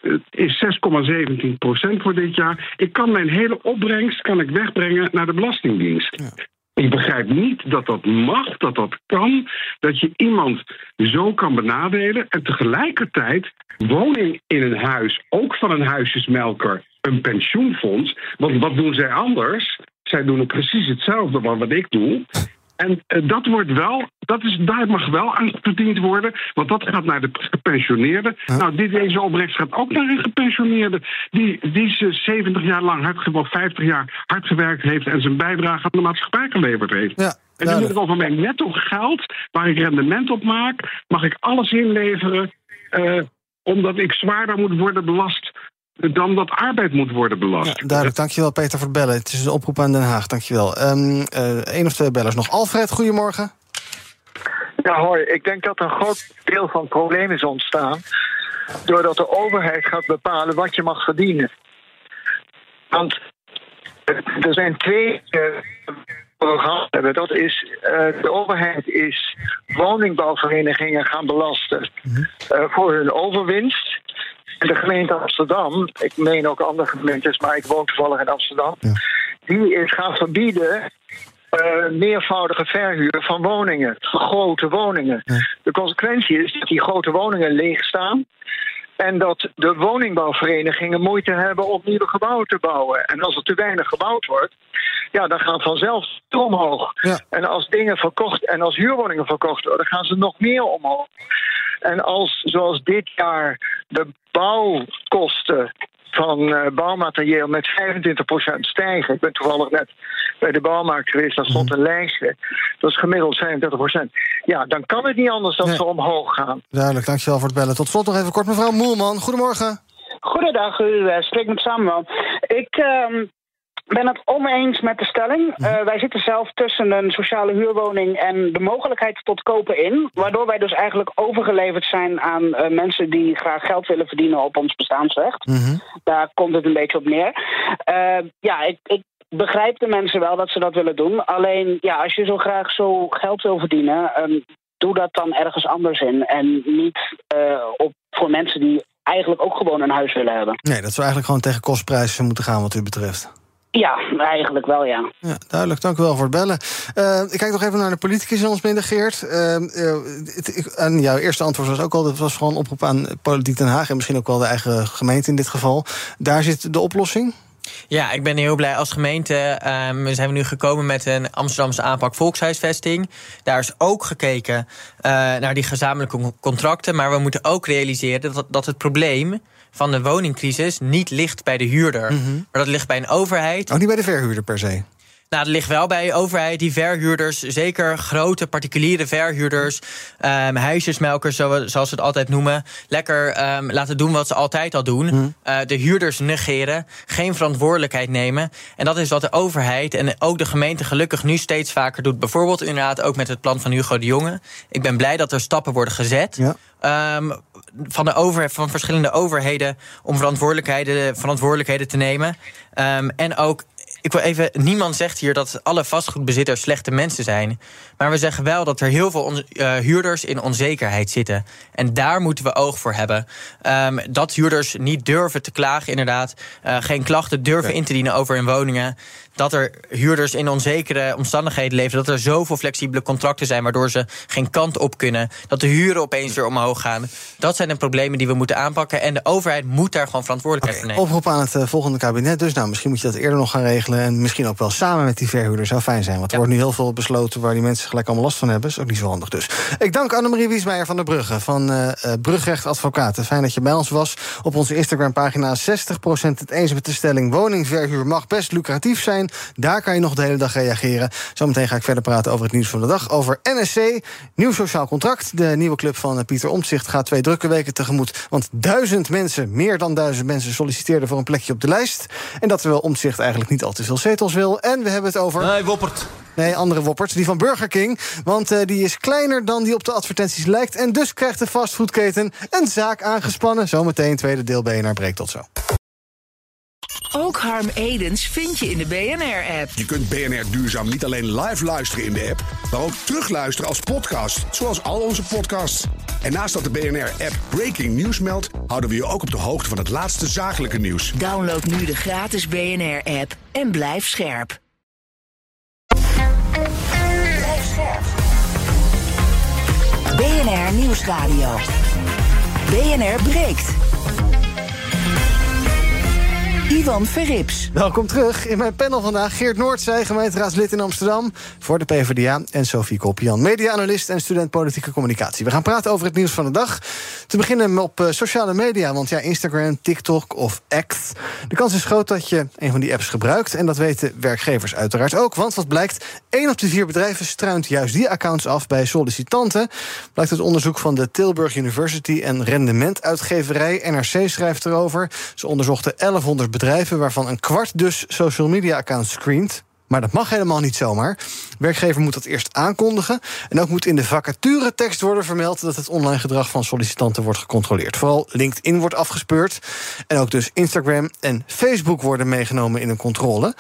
6,17% voor dit jaar. Ik kan mijn hele opbrengst wegbrengen naar de Belastingdienst. Ja. Ik begrijp niet dat dat mag, dat dat kan, dat je iemand zo kan benadelen en tegelijkertijd woning in een huis, ook van een huisjesmelker, een pensioenfonds. Want wat doen zij anders? Zij doen precies hetzelfde wat ik doe. En daar mag wel aan verdiend worden, want dat gaat naar de gepensioneerden. Ja. Nou, deze opbrengst gaat ook naar een gepensioneerde die 70 jaar lang, 50 jaar hard gewerkt heeft en zijn bijdrage aan de maatschappij geleverd heeft. Ja. En dan moet ik over mijn netto geld, waar ik rendement op maak, mag ik alles inleveren, omdat ik zwaarder moet worden belast dan dat arbeid moet worden belast. Ja, duidelijk, dankjewel Peter voor het bellen. Het is een oproep aan Den Haag, dankjewel. 1 of 2 bellers nog. Alfred, goedemorgen. Ja, hoi. Ik denk dat een groot deel van het probleem is ontstaan doordat de overheid gaat bepalen wat je mag verdienen. Want er zijn 2 programma's. Dat is, de overheid is woningbouwverenigingen gaan belasten voor hun overwinst. En de gemeente Amsterdam, ik meen ook andere gemeentes, maar ik woon toevallig in Amsterdam, die is gaan verbieden meervoudige verhuur van woningen, van grote woningen. De consequentie is dat die grote woningen leeg staan en dat de woningbouwverenigingen moeite hebben om nieuwe gebouwen te bouwen. En als er te weinig gebouwd wordt, ja, dan gaan vanzelf de omhoog. Ja. En als dingen verkocht en als huurwoningen verkocht worden, gaan ze nog meer omhoog. En als, zoals dit jaar, de bouwkosten van bouwmateriaal met 25% stijgen. Ik ben toevallig net bij de bouwmarkt geweest, daar stond een lijstje. Dat is gemiddeld 25%. Ja, dan kan het niet anders dan ze omhoog gaan. Duidelijk, dankjewel voor het bellen. Tot slot nog even kort, mevrouw Moelman. Goedemorgen. Goedendag, u spreekt met Samuel. Ik ben het oneens met de stelling. Wij zitten zelf tussen een sociale huurwoning en de mogelijkheid tot kopen in. Waardoor wij dus eigenlijk overgeleverd zijn aan mensen die graag geld willen verdienen op ons bestaansrecht. Daar komt het een beetje op neer. Ik begrijp de mensen wel dat ze dat willen doen. Alleen, ja, als je zo graag zo geld wil verdienen, doe dat dan ergens anders in. En niet voor mensen die eigenlijk ook gewoon een huis willen hebben. Nee, dat zou eigenlijk gewoon tegen kostprijzen moeten gaan wat u betreft. Ja, eigenlijk wel, ja. Ja, duidelijk, dank u wel voor het bellen. Ik kijk nog even naar de politicus in ons midden, Geert. En jouw eerste antwoord was ook al, dat was gewoon een oproep aan Politiek Den Haag en misschien ook wel de eigen gemeente in dit geval. Daar zit de oplossing? Ja, ik ben heel blij. Als gemeente zijn we nu gekomen met een Amsterdamse aanpak volkshuisvesting. Daar is ook gekeken naar die gezamenlijke contracten. Maar we moeten ook realiseren dat het probleem van de woningcrisis niet ligt bij de huurder. Maar dat ligt bij een overheid. Ook niet bij de verhuurder per se? Nou, dat ligt wel bij de overheid. Die verhuurders, zeker grote particuliere verhuurders, huisjesmelkers, zoals ze het altijd noemen, lekker laten doen wat ze altijd al doen. De huurders negeren, geen verantwoordelijkheid nemen. En dat is wat de overheid en ook de gemeente gelukkig nu steeds vaker doet. Bijvoorbeeld inderdaad ook met het plan van Hugo de Jonge. Ik ben blij dat er stappen worden gezet. Ja. Van verschillende overheden om verantwoordelijkheden te nemen. En ook, ik wil even, niemand zegt hier dat alle vastgoedbezitters slechte mensen zijn. Maar we zeggen wel dat er heel veel huurders in onzekerheid zitten. En daar moeten we oog voor hebben. Dat huurders niet durven te klagen, inderdaad. Geen klachten durven in te dienen over hun woningen. Dat er huurders in onzekere omstandigheden leven. Dat er zoveel flexibele contracten zijn waardoor ze geen kant op kunnen. Dat de huren opeens weer omhoog gaan. Dat zijn de problemen die we moeten aanpakken. En de overheid moet daar gewoon verantwoordelijkheid voor nemen. Oproep aan het volgende kabinet. Dus misschien moet je dat eerder nog gaan regelen. En misschien ook wel samen met die verhuurder. Zou fijn zijn. Want er wordt nu heel veel besloten waar die mensen gelijk allemaal last van hebben. Is ook niet zo handig dus. Ik dank Annemarie Wiesmeijer van der Brugge van Brugrecht Advocaten. Fijn dat je bij ons was. Op onze Instagram-pagina 60% het eens met de stelling: woningverhuur mag best lucratief zijn. Daar kan je nog de hele dag reageren. Zometeen ga ik verder praten over het nieuws van de dag. Over NSC, nieuw sociaal contract. De nieuwe club van Pieter Omtzigt gaat 2 drukke weken tegemoet. Want 1000 mensen, meer dan 1000 mensen, solliciteerden voor een plekje op de lijst. En dat terwijl Omtzigt eigenlijk niet al te veel zetels wil. En we hebben het over... Nee, Woppert. Nee, andere Woppert, die van Burger King. Want die is kleiner dan die op de advertenties lijkt. En dus krijgt de fastfoodketen een zaak aangespannen. Zometeen tweede deel BNR breekt tot zo. Ook Harm Edens vind je in de BNR-app. Je kunt BNR Duurzaam niet alleen live luisteren in de app, maar ook terugluisteren als podcast, zoals al onze podcasts. En naast dat de BNR-app Breaking News meldt, houden we je ook op de hoogte van het laatste zakelijke nieuws. Download nu de gratis BNR-app en blijf scherp. Blijf scherp. BNR Nieuwsradio. BNR breekt. Ivan Verrips. Welkom terug. In mijn panel vandaag Geert Noordzij, gemeenteraadslid in Amsterdam voor de PvdA, en Sophie Koppian, media-analyst en student politieke communicatie. We gaan praten over het nieuws van de dag. Te beginnen op sociale media, want Instagram, TikTok of X. De kans is groot dat je een van die apps gebruikt, en dat weten werkgevers uiteraard ook. Want wat blijkt, 1 op de 4 bedrijven struint juist die accounts af bij sollicitanten. Blijkt uit onderzoek van de Tilburg University en rendementuitgeverij. NRC schrijft erover. Ze onderzochten 1100 bedrijven, waarvan een kwart dus social media accounts screent. Maar dat mag helemaal niet zomaar. De werkgever moet dat eerst aankondigen. En ook moet in de vacaturetekst worden vermeld dat het online gedrag van sollicitanten wordt gecontroleerd. Vooral LinkedIn wordt afgespeurd. En ook dus Instagram en Facebook worden meegenomen in een controle.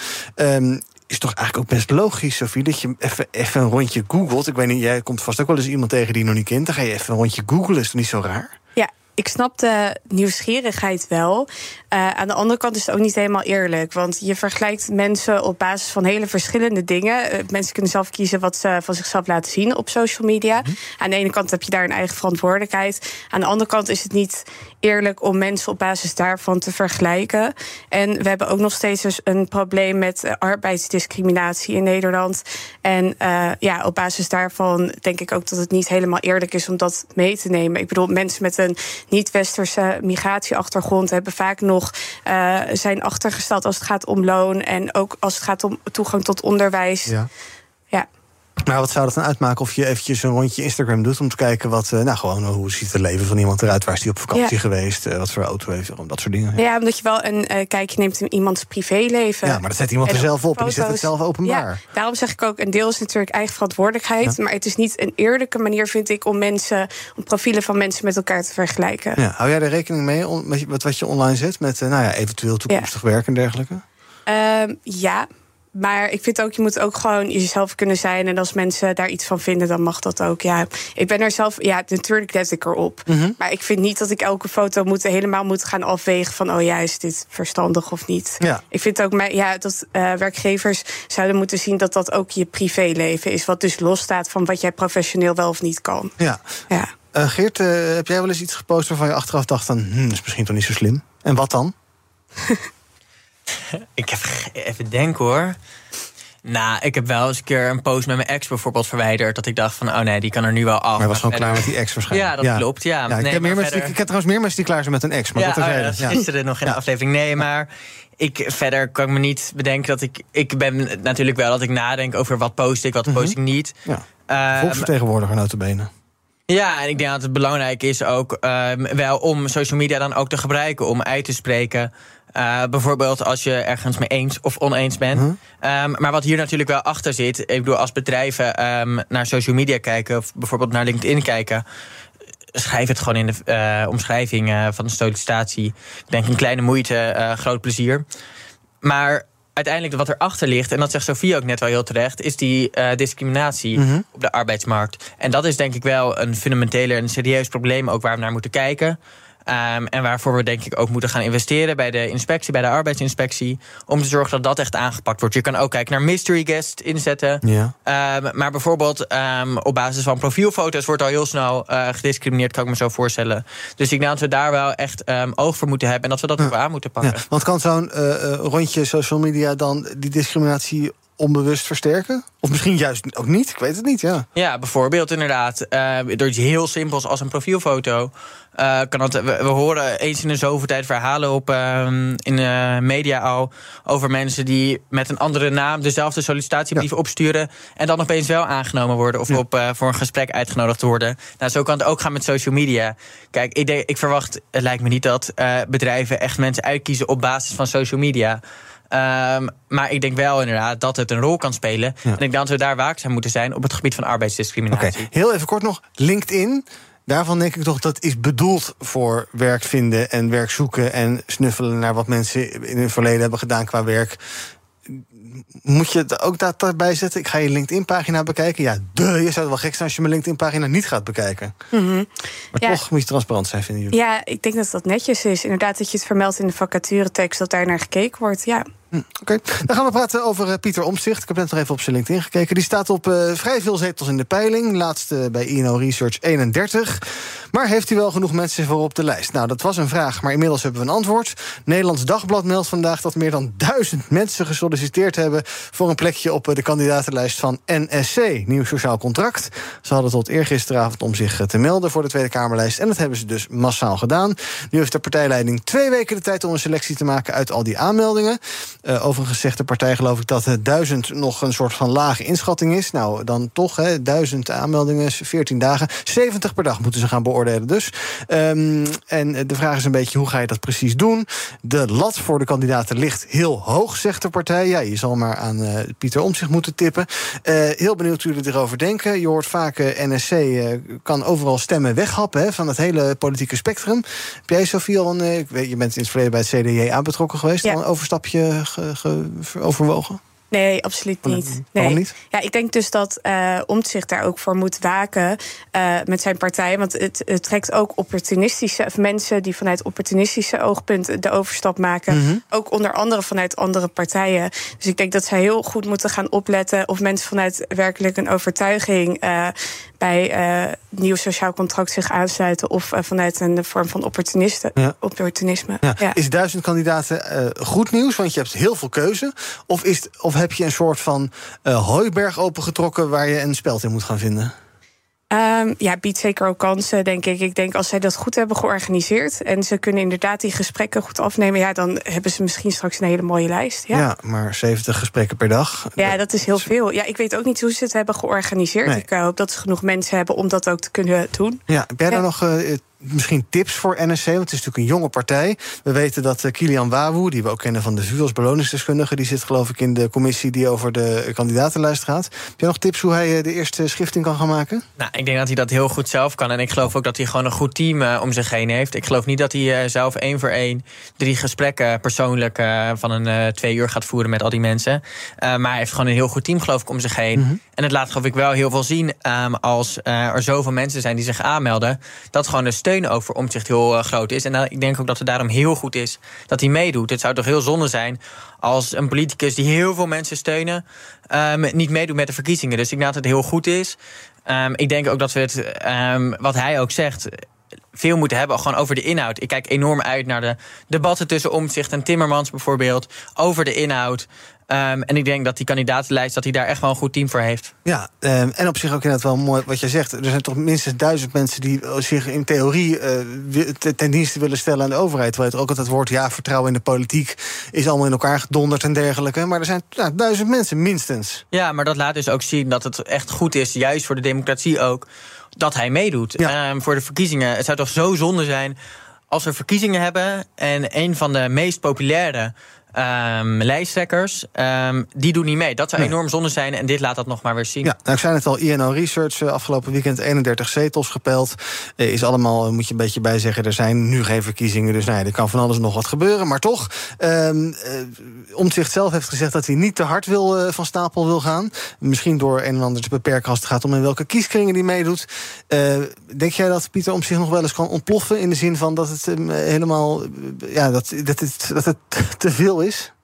Is toch eigenlijk ook best logisch, Sophie, dat je even een rondje googelt. Ik weet niet, jij komt vast ook wel eens iemand tegen die je nog niet kent. Dan ga je even een rondje googlen, is toch niet zo raar? Ja, ik snap de nieuwsgierigheid wel. Aan de andere kant is het ook niet helemaal eerlijk. Want je vergelijkt mensen op basis van hele verschillende dingen. Mensen kunnen zelf kiezen wat ze van zichzelf laten zien op social media. Aan de ene kant heb je daar een eigen verantwoordelijkheid. Aan de andere kant is het niet eerlijk om mensen op basis daarvan te vergelijken. En we hebben ook nog steeds dus een probleem met arbeidsdiscriminatie in Nederland. En op basis daarvan denk ik ook dat het niet helemaal eerlijk is om dat mee te nemen. Ik bedoel, mensen met een niet-westerse migratieachtergrond hebben vaak nog zijn achtergesteld als het gaat om loon en ook als het gaat om toegang tot onderwijs. Ja. Maar wat zou dat dan uitmaken of je eventjes een rondje Instagram doet om te kijken wat, gewoon hoe ziet het leven van iemand eruit, waar is die op vakantie geweest, wat voor auto heeft, dat soort dingen. Ja, omdat je wel een kijkje neemt in iemands privéleven. Ja, maar dat zet iemand er zelf op en die zet het zelf openbaar. Ja, daarom zeg ik ook, een deel is natuurlijk eigen verantwoordelijkheid, maar het is niet een eerlijke manier, vind ik, om profielen van mensen met elkaar te vergelijken. Ja, hou jij er rekening mee met wat je online zet, met eventueel toekomstig werk en dergelijke? Ja. Maar ik vind ook, je moet ook gewoon jezelf kunnen zijn. En als mensen daar iets van vinden, dan mag dat ook. Ja, ik ben er zelf, natuurlijk let ik erop. Maar ik vind niet dat ik elke foto helemaal moet gaan afwegen van, is dit verstandig of niet? Ja. Ik vind ook dat werkgevers zouden moeten zien dat dat ook je privéleven is. Wat dus losstaat van wat jij professioneel wel of niet kan. Ja. Geert, heb jij wel eens iets gepost waarvan je achteraf dacht dat is misschien toch niet zo slim? En wat dan? Ik heb even denken hoor. Ik heb wel eens een keer een post met mijn ex bijvoorbeeld verwijderd, dat ik dacht van, die kan er nu wel af. Maar hij was gewoon klaar met die ex waarschijnlijk. Ja, dat klopt, ja. Ik ken trouwens meer mensen die klaar zijn met een ex. Maar dat is gisteren nog in de aflevering. Nee, maar verder kan ik me niet bedenken dat ik ben natuurlijk wel dat ik nadenk over wat post ik, wat post ik niet. Ja. Volksvertegenwoordiger nota bene. Ja, en ik denk dat het belangrijk is ook wel om social media dan ook te gebruiken om uit te spreken. Bijvoorbeeld als je ergens mee eens of oneens bent. Maar wat hier natuurlijk wel achter zit, ik bedoel, als bedrijven naar social media kijken, of bijvoorbeeld naar LinkedIn kijken, schrijf het gewoon in de omschrijving van de sollicitatie. Ik denk een kleine moeite, groot plezier. Maar uiteindelijk wat erachter ligt, en dat zegt Sophie ook net wel heel terecht, is die discriminatie op de arbeidsmarkt. En dat is denk ik wel een fundamenteel en serieus probleem ook waar we naar moeten kijken. En waarvoor we denk ik ook moeten gaan investeren bij de inspectie, bij de arbeidsinspectie, om te zorgen dat dat echt aangepakt wordt. Je kan ook kijken naar mystery guest inzetten. Ja. Maar bijvoorbeeld op basis van profielfoto's wordt al heel snel gediscrimineerd, kan ik me zo voorstellen. Dus ik denk dat we daar wel echt oog voor moeten hebben en dat we dat ook aan moeten pakken. Ja, want kan zo'n rondje social media dan die discriminatie onbewust versterken? Of misschien juist ook niet, ik weet het niet, Ja, bijvoorbeeld inderdaad. Door iets heel simpels als een profielfoto. Kan dat, we horen eens in de zoveel tijd verhalen in de media al over mensen die met een andere naam dezelfde sollicitatiebrief opsturen en dan opeens wel aangenomen worden of voor een gesprek uitgenodigd worden. Zo kan het ook gaan met social media. Kijk, ik verwacht, het lijkt me niet dat bedrijven echt mensen uitkiezen op basis van social media. Maar ik denk wel inderdaad dat het een rol kan spelen. Ja. En ik denk dat we daar waakzaam moeten zijn op het gebied van arbeidsdiscriminatie. Heel even kort nog, LinkedIn. Daarvan denk ik toch dat het is bedoeld voor werk vinden en werk zoeken en snuffelen naar wat mensen in hun verleden hebben gedaan qua werk. Moet je het ook daarbij zetten? Ik ga je LinkedIn-pagina bekijken. Ja, je zou het wel gek zijn als je mijn LinkedIn-pagina niet gaat bekijken. Mm-hmm. Maar toch moet je transparant zijn, vinden jullie? Ja, ik denk dat dat netjes is. Inderdaad, dat je het vermeldt in de vacaturetekst, dat daar naar gekeken wordt, ja. Oké. Dan gaan we praten over Pieter Omtzigt. Ik heb net nog even op zijn LinkedIn gekeken. Die staat op vrij veel zetels in de peiling. Laatste bij INO Research 31. Maar heeft hij wel genoeg mensen voor op de lijst? Nou, dat was een vraag, maar inmiddels hebben we een antwoord. Nederlands Dagblad meldt vandaag dat meer dan 1000 mensen gesolliciteerd hebben voor een plekje op de kandidatenlijst van NSC, Nieuw Sociaal Contract. Ze hadden tot eergisteravond om zich te melden voor de Tweede Kamerlijst. En dat hebben ze dus massaal gedaan. Nu heeft de partijleiding 2 weken de tijd om een selectie te maken uit al die aanmeldingen. Overigens zegt de partij, geloof ik, dat 1000 nog een soort van lage inschatting is. Nou, dan toch, 1000 aanmeldingen, 14 dagen. 70 per dag moeten ze gaan beoordelen dus. En de vraag is een beetje, hoe ga je dat precies doen? De lat voor de kandidaten ligt heel hoog, zegt de partij. Ja, je zal maar aan Pieter Omtzigt moeten tippen. Heel benieuwd hoe jullie erover denken. Je hoort vaak, NSC kan overal stemmen weghappen van het hele politieke spectrum. Heb jij, Sophie, al je bent in het verleden bij het CDA betrokken geweest, al een overstapje overwogen? Nee, absoluut niet. Nee. Waarom niet? Ja, ik denk dus dat Omtzigt daar ook voor moet waken met zijn partij. Want het trekt ook opportunistische mensen die vanuit opportunistische oogpunten de overstap maken. Mm-hmm. Ook onder andere vanuit andere partijen. Dus ik denk dat zij heel goed moeten gaan opletten of mensen vanuit werkelijk een overtuiging bij nieuw sociaal contract zich aansluiten of vanuit een vorm van opportunisme. Ja. Ja. Is 1000 kandidaten goed nieuws, want je hebt heel veel keuze? Of heb je een soort van hooiberg opengetrokken waar je een speld in moet gaan vinden? Biedt zeker ook kansen, denk ik. Ik denk als zij dat goed hebben georganiseerd en ze kunnen inderdaad die gesprekken goed afnemen, dan hebben ze misschien straks een hele mooie lijst. Ja, maar 70 gesprekken per dag. Ja, dat is heel veel. Ja, ik weet ook niet hoe ze het hebben georganiseerd. Nee. Ik hoop dat ze genoeg mensen hebben om dat ook te kunnen doen. Ja, heb jij daar nog misschien tips voor NSC? Want het is natuurlijk een jonge partij. We weten dat Kilian Wawoe, die we ook kennen van de VU als beloningsdeskundige, die zit geloof ik in de commissie die over de kandidatenlijst gaat. Heb jij nog tips hoe hij de eerste schifting kan gaan maken? Nou, ik denk dat hij dat heel goed zelf kan. En ik geloof ook dat hij gewoon een goed team om zich heen heeft. Ik geloof niet dat hij zelf 1 voor 1 3 gesprekken persoonlijk van een 2 uur gaat voeren met al die mensen. Maar hij heeft gewoon een heel goed team, geloof ik, om zich heen. Mm-hmm. En het laat, geloof ik, wel heel veel zien als er zoveel mensen zijn die zich aanmelden, dat gewoon de steun ook voor Omtzigt heel groot is. En ik denk ook dat het daarom heel goed is dat hij meedoet. Het zou toch heel zonde zijn als een politicus die heel veel mensen steunen niet meedoet met de verkiezingen. Dus ik denk dat het heel goed is. Ik denk ook dat we het, wat hij ook zegt, veel moeten hebben gewoon over de inhoud. Ik kijk enorm uit naar de debatten tussen Omtzigt en Timmermans bijvoorbeeld, over de inhoud. En ik denk dat die kandidatenlijst, dat hij daar echt wel een goed team voor heeft. Ja, en op zich ook inderdaad wel mooi wat jij zegt. Er zijn toch minstens 1000 mensen die zich in theorie ten dienste willen stellen aan de overheid. Terwijl het ook altijd wordt, vertrouwen in de politiek is allemaal in elkaar gedonderd en dergelijke. Maar er zijn 1000 mensen minstens. Ja, maar dat laat dus ook zien dat het echt goed is, juist voor de democratie ook, dat hij meedoet. Ja. Voor de verkiezingen. Het zou toch zo zonde zijn als we verkiezingen hebben en een van de meest populaire lijsttrekkers, die doen niet mee. Dat zou enorm zonde zijn en dit laat dat nog maar weer zien. Ja, ik zei het al, INO Research afgelopen weekend 31 zetels gepeld. Is allemaal, moet je een beetje bij zeggen, er zijn nu geen verkiezingen, dus er kan van alles nog wat gebeuren. Maar toch, Omtzigt zelf heeft gezegd dat hij niet te hard van stapel wil gaan. Misschien door een en ander te beperken als het gaat om in welke kieskringen die meedoet. Denk jij dat Pieter Omtzigt nog wel eens kan ontploffen in de zin van dat het helemaal, dat het te veel is?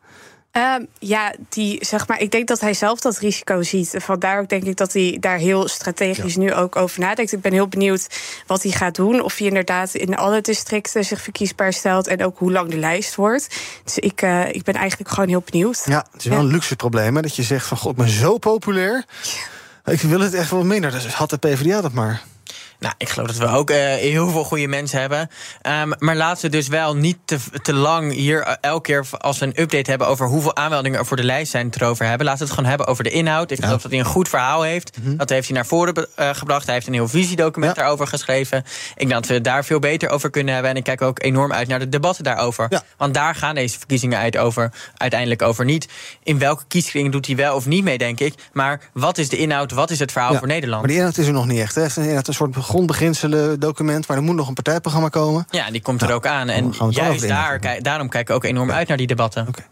Ik denk dat hij zelf dat risico ziet. Vandaar ook denk ik dat hij daar heel strategisch nu ook over nadenkt. Ik ben heel benieuwd wat hij gaat doen. Of hij inderdaad in alle districten zich verkiesbaar stelt en ook hoe lang de lijst wordt. Dus ik ben eigenlijk gewoon heel benieuwd. Ja, het is wel een luxe probleem, hè, dat je zegt van god, ik ben zo populair. Ik wil het echt wel minder. Dus had de PvdA dat maar. Nou, ik geloof dat we ook heel veel goede mensen hebben. Maar laten we dus wel niet te lang hier elke keer als we een update hebben over hoeveel aanmeldingen er voor de lijst zijn, het erover hebben. Laten we het gewoon hebben over de inhoud. Ik geloof dat hij een goed verhaal heeft. Mm-hmm. Dat heeft hij naar voren gebracht. Hij heeft een heel visiedocument daarover geschreven. Ik denk dat we het daar veel beter over kunnen hebben. En ik kijk ook enorm uit naar de debatten daarover. Ja. Want daar gaan deze verkiezingen uiteindelijk over. Niet in welke kieskring doet hij wel of niet mee, denk ik. Maar wat is de inhoud, wat is het verhaal voor Nederland? Maar die inhoud is er nog niet echt. Hij heeft inderdaad een soort grondbeginselen document, maar er moet nog een partijprogramma komen. Ja, die komt er ook aan. En juist daarom kijken we ook enorm uit naar die debatten. Okay.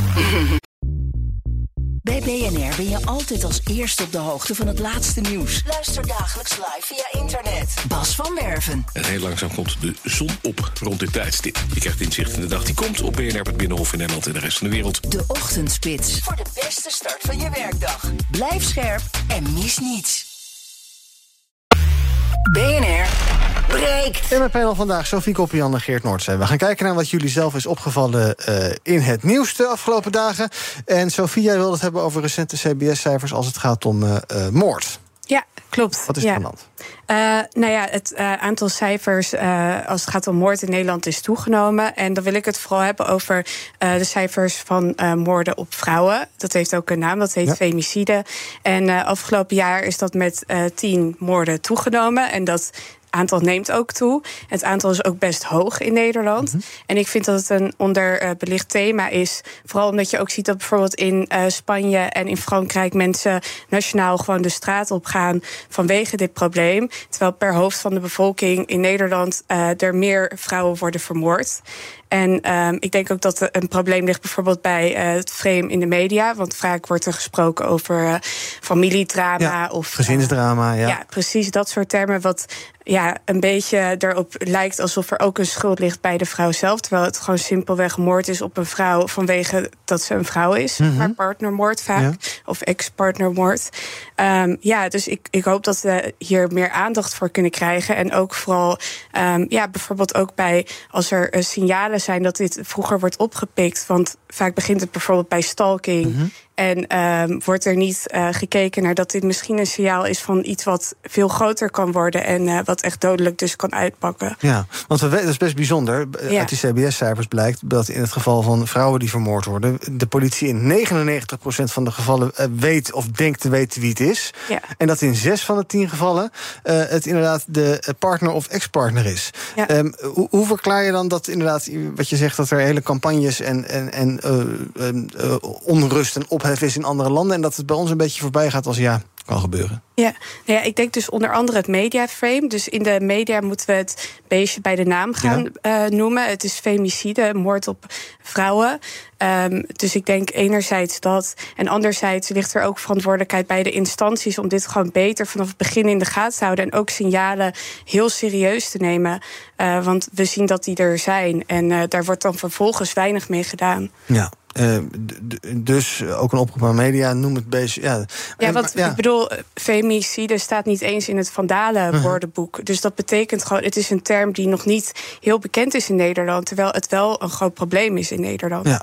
Bij BNR ben je altijd als eerste op de hoogte van het laatste nieuws. Luister dagelijks live via internet. Bas van Werven. En heel langzaam komt de zon op rond dit tijdstip. Je krijgt inzicht in de dag die komt op BNR, het Binnenhof in Nederland en de rest van de wereld. De Ochtendspits. Voor de beste start van je werkdag. Blijf scherp en mis niets. BNR breekt. In mijn panel vandaag Sophie Koppian en Geert Noordzee. We gaan kijken naar wat jullie zelf is opgevallen in het nieuws de afgelopen dagen. En Sophie, jij wilde het hebben over recente CBS-cijfers als het gaat om moord. Ja, klopt. Wat is er aan de hand? Het aantal cijfers als het gaat om moord in Nederland is toegenomen. En dan wil ik het vooral hebben over de cijfers van moorden op vrouwen. Dat heeft ook een naam, dat heet femicide. En afgelopen jaar is dat met 10 moorden toegenomen. En dat aantal neemt ook toe. Het aantal is ook best hoog in Nederland. En ik vind dat het een onderbelicht thema is. Vooral omdat je ook ziet dat bijvoorbeeld in Spanje en in Frankrijk mensen nationaal gewoon de straat op gaan vanwege dit probleem. Terwijl per hoofd van de bevolking in Nederland er meer vrouwen worden vermoord. En ik denk ook dat er een probleem ligt bijvoorbeeld bij het frame in de media. Want vaak wordt er gesproken over familiedrama of gezinsdrama. Ja, precies, dat soort termen. Wat een beetje erop lijkt alsof er ook een schuld ligt bij de vrouw zelf. Terwijl het gewoon simpelweg moord is op een vrouw vanwege dat ze een vrouw is. Maar partnermoord vaak. Of ex-partnermoord. Dus ik hoop dat we hier meer aandacht voor kunnen krijgen. En ook vooral bijvoorbeeld ook bij als er signalen zijn dat dit vroeger wordt opgepikt. Want vaak begint het bijvoorbeeld bij stalking. En wordt er niet gekeken naar dat dit misschien een signaal is van iets wat veel groter kan worden en wat echt dodelijk dus kan uitpakken. Ja, want we weten, dat is best bijzonder. Uit die CBS-cijfers blijkt dat in het geval van vrouwen die vermoord worden, de politie in 99% van de gevallen weet of denkt te weten wie het is. Ja. En dat in 6 van de 10 gevallen het inderdaad de partner of ex-partner is. Ja. Hoe verklaar je dan dat inderdaad, wat je zegt, dat er hele campagnes en onrust en ophef is in andere landen en dat het bij ons een beetje voorbij gaat als kan gebeuren? Ja, ik denk dus onder andere het mediaframe. Dus in de media moeten we het beestje bij de naam gaan noemen. Het is femicide, moord op vrouwen. Dus ik denk enerzijds dat. En anderzijds ligt er ook verantwoordelijkheid bij de instanties om dit gewoon beter vanaf het begin in de gaten te houden en ook signalen heel serieus te nemen. Want we zien dat die er zijn. En daar wordt dan vervolgens weinig mee gedaan. Ja. Dus ook een oproep aan media, noem het beestje. Ik bedoel, femicide staat niet eens in het Vandalenwoordenboek. Dus dat betekent gewoon, het is een term die nog niet heel bekend is in Nederland, terwijl het wel een groot probleem is in Nederland. Ja.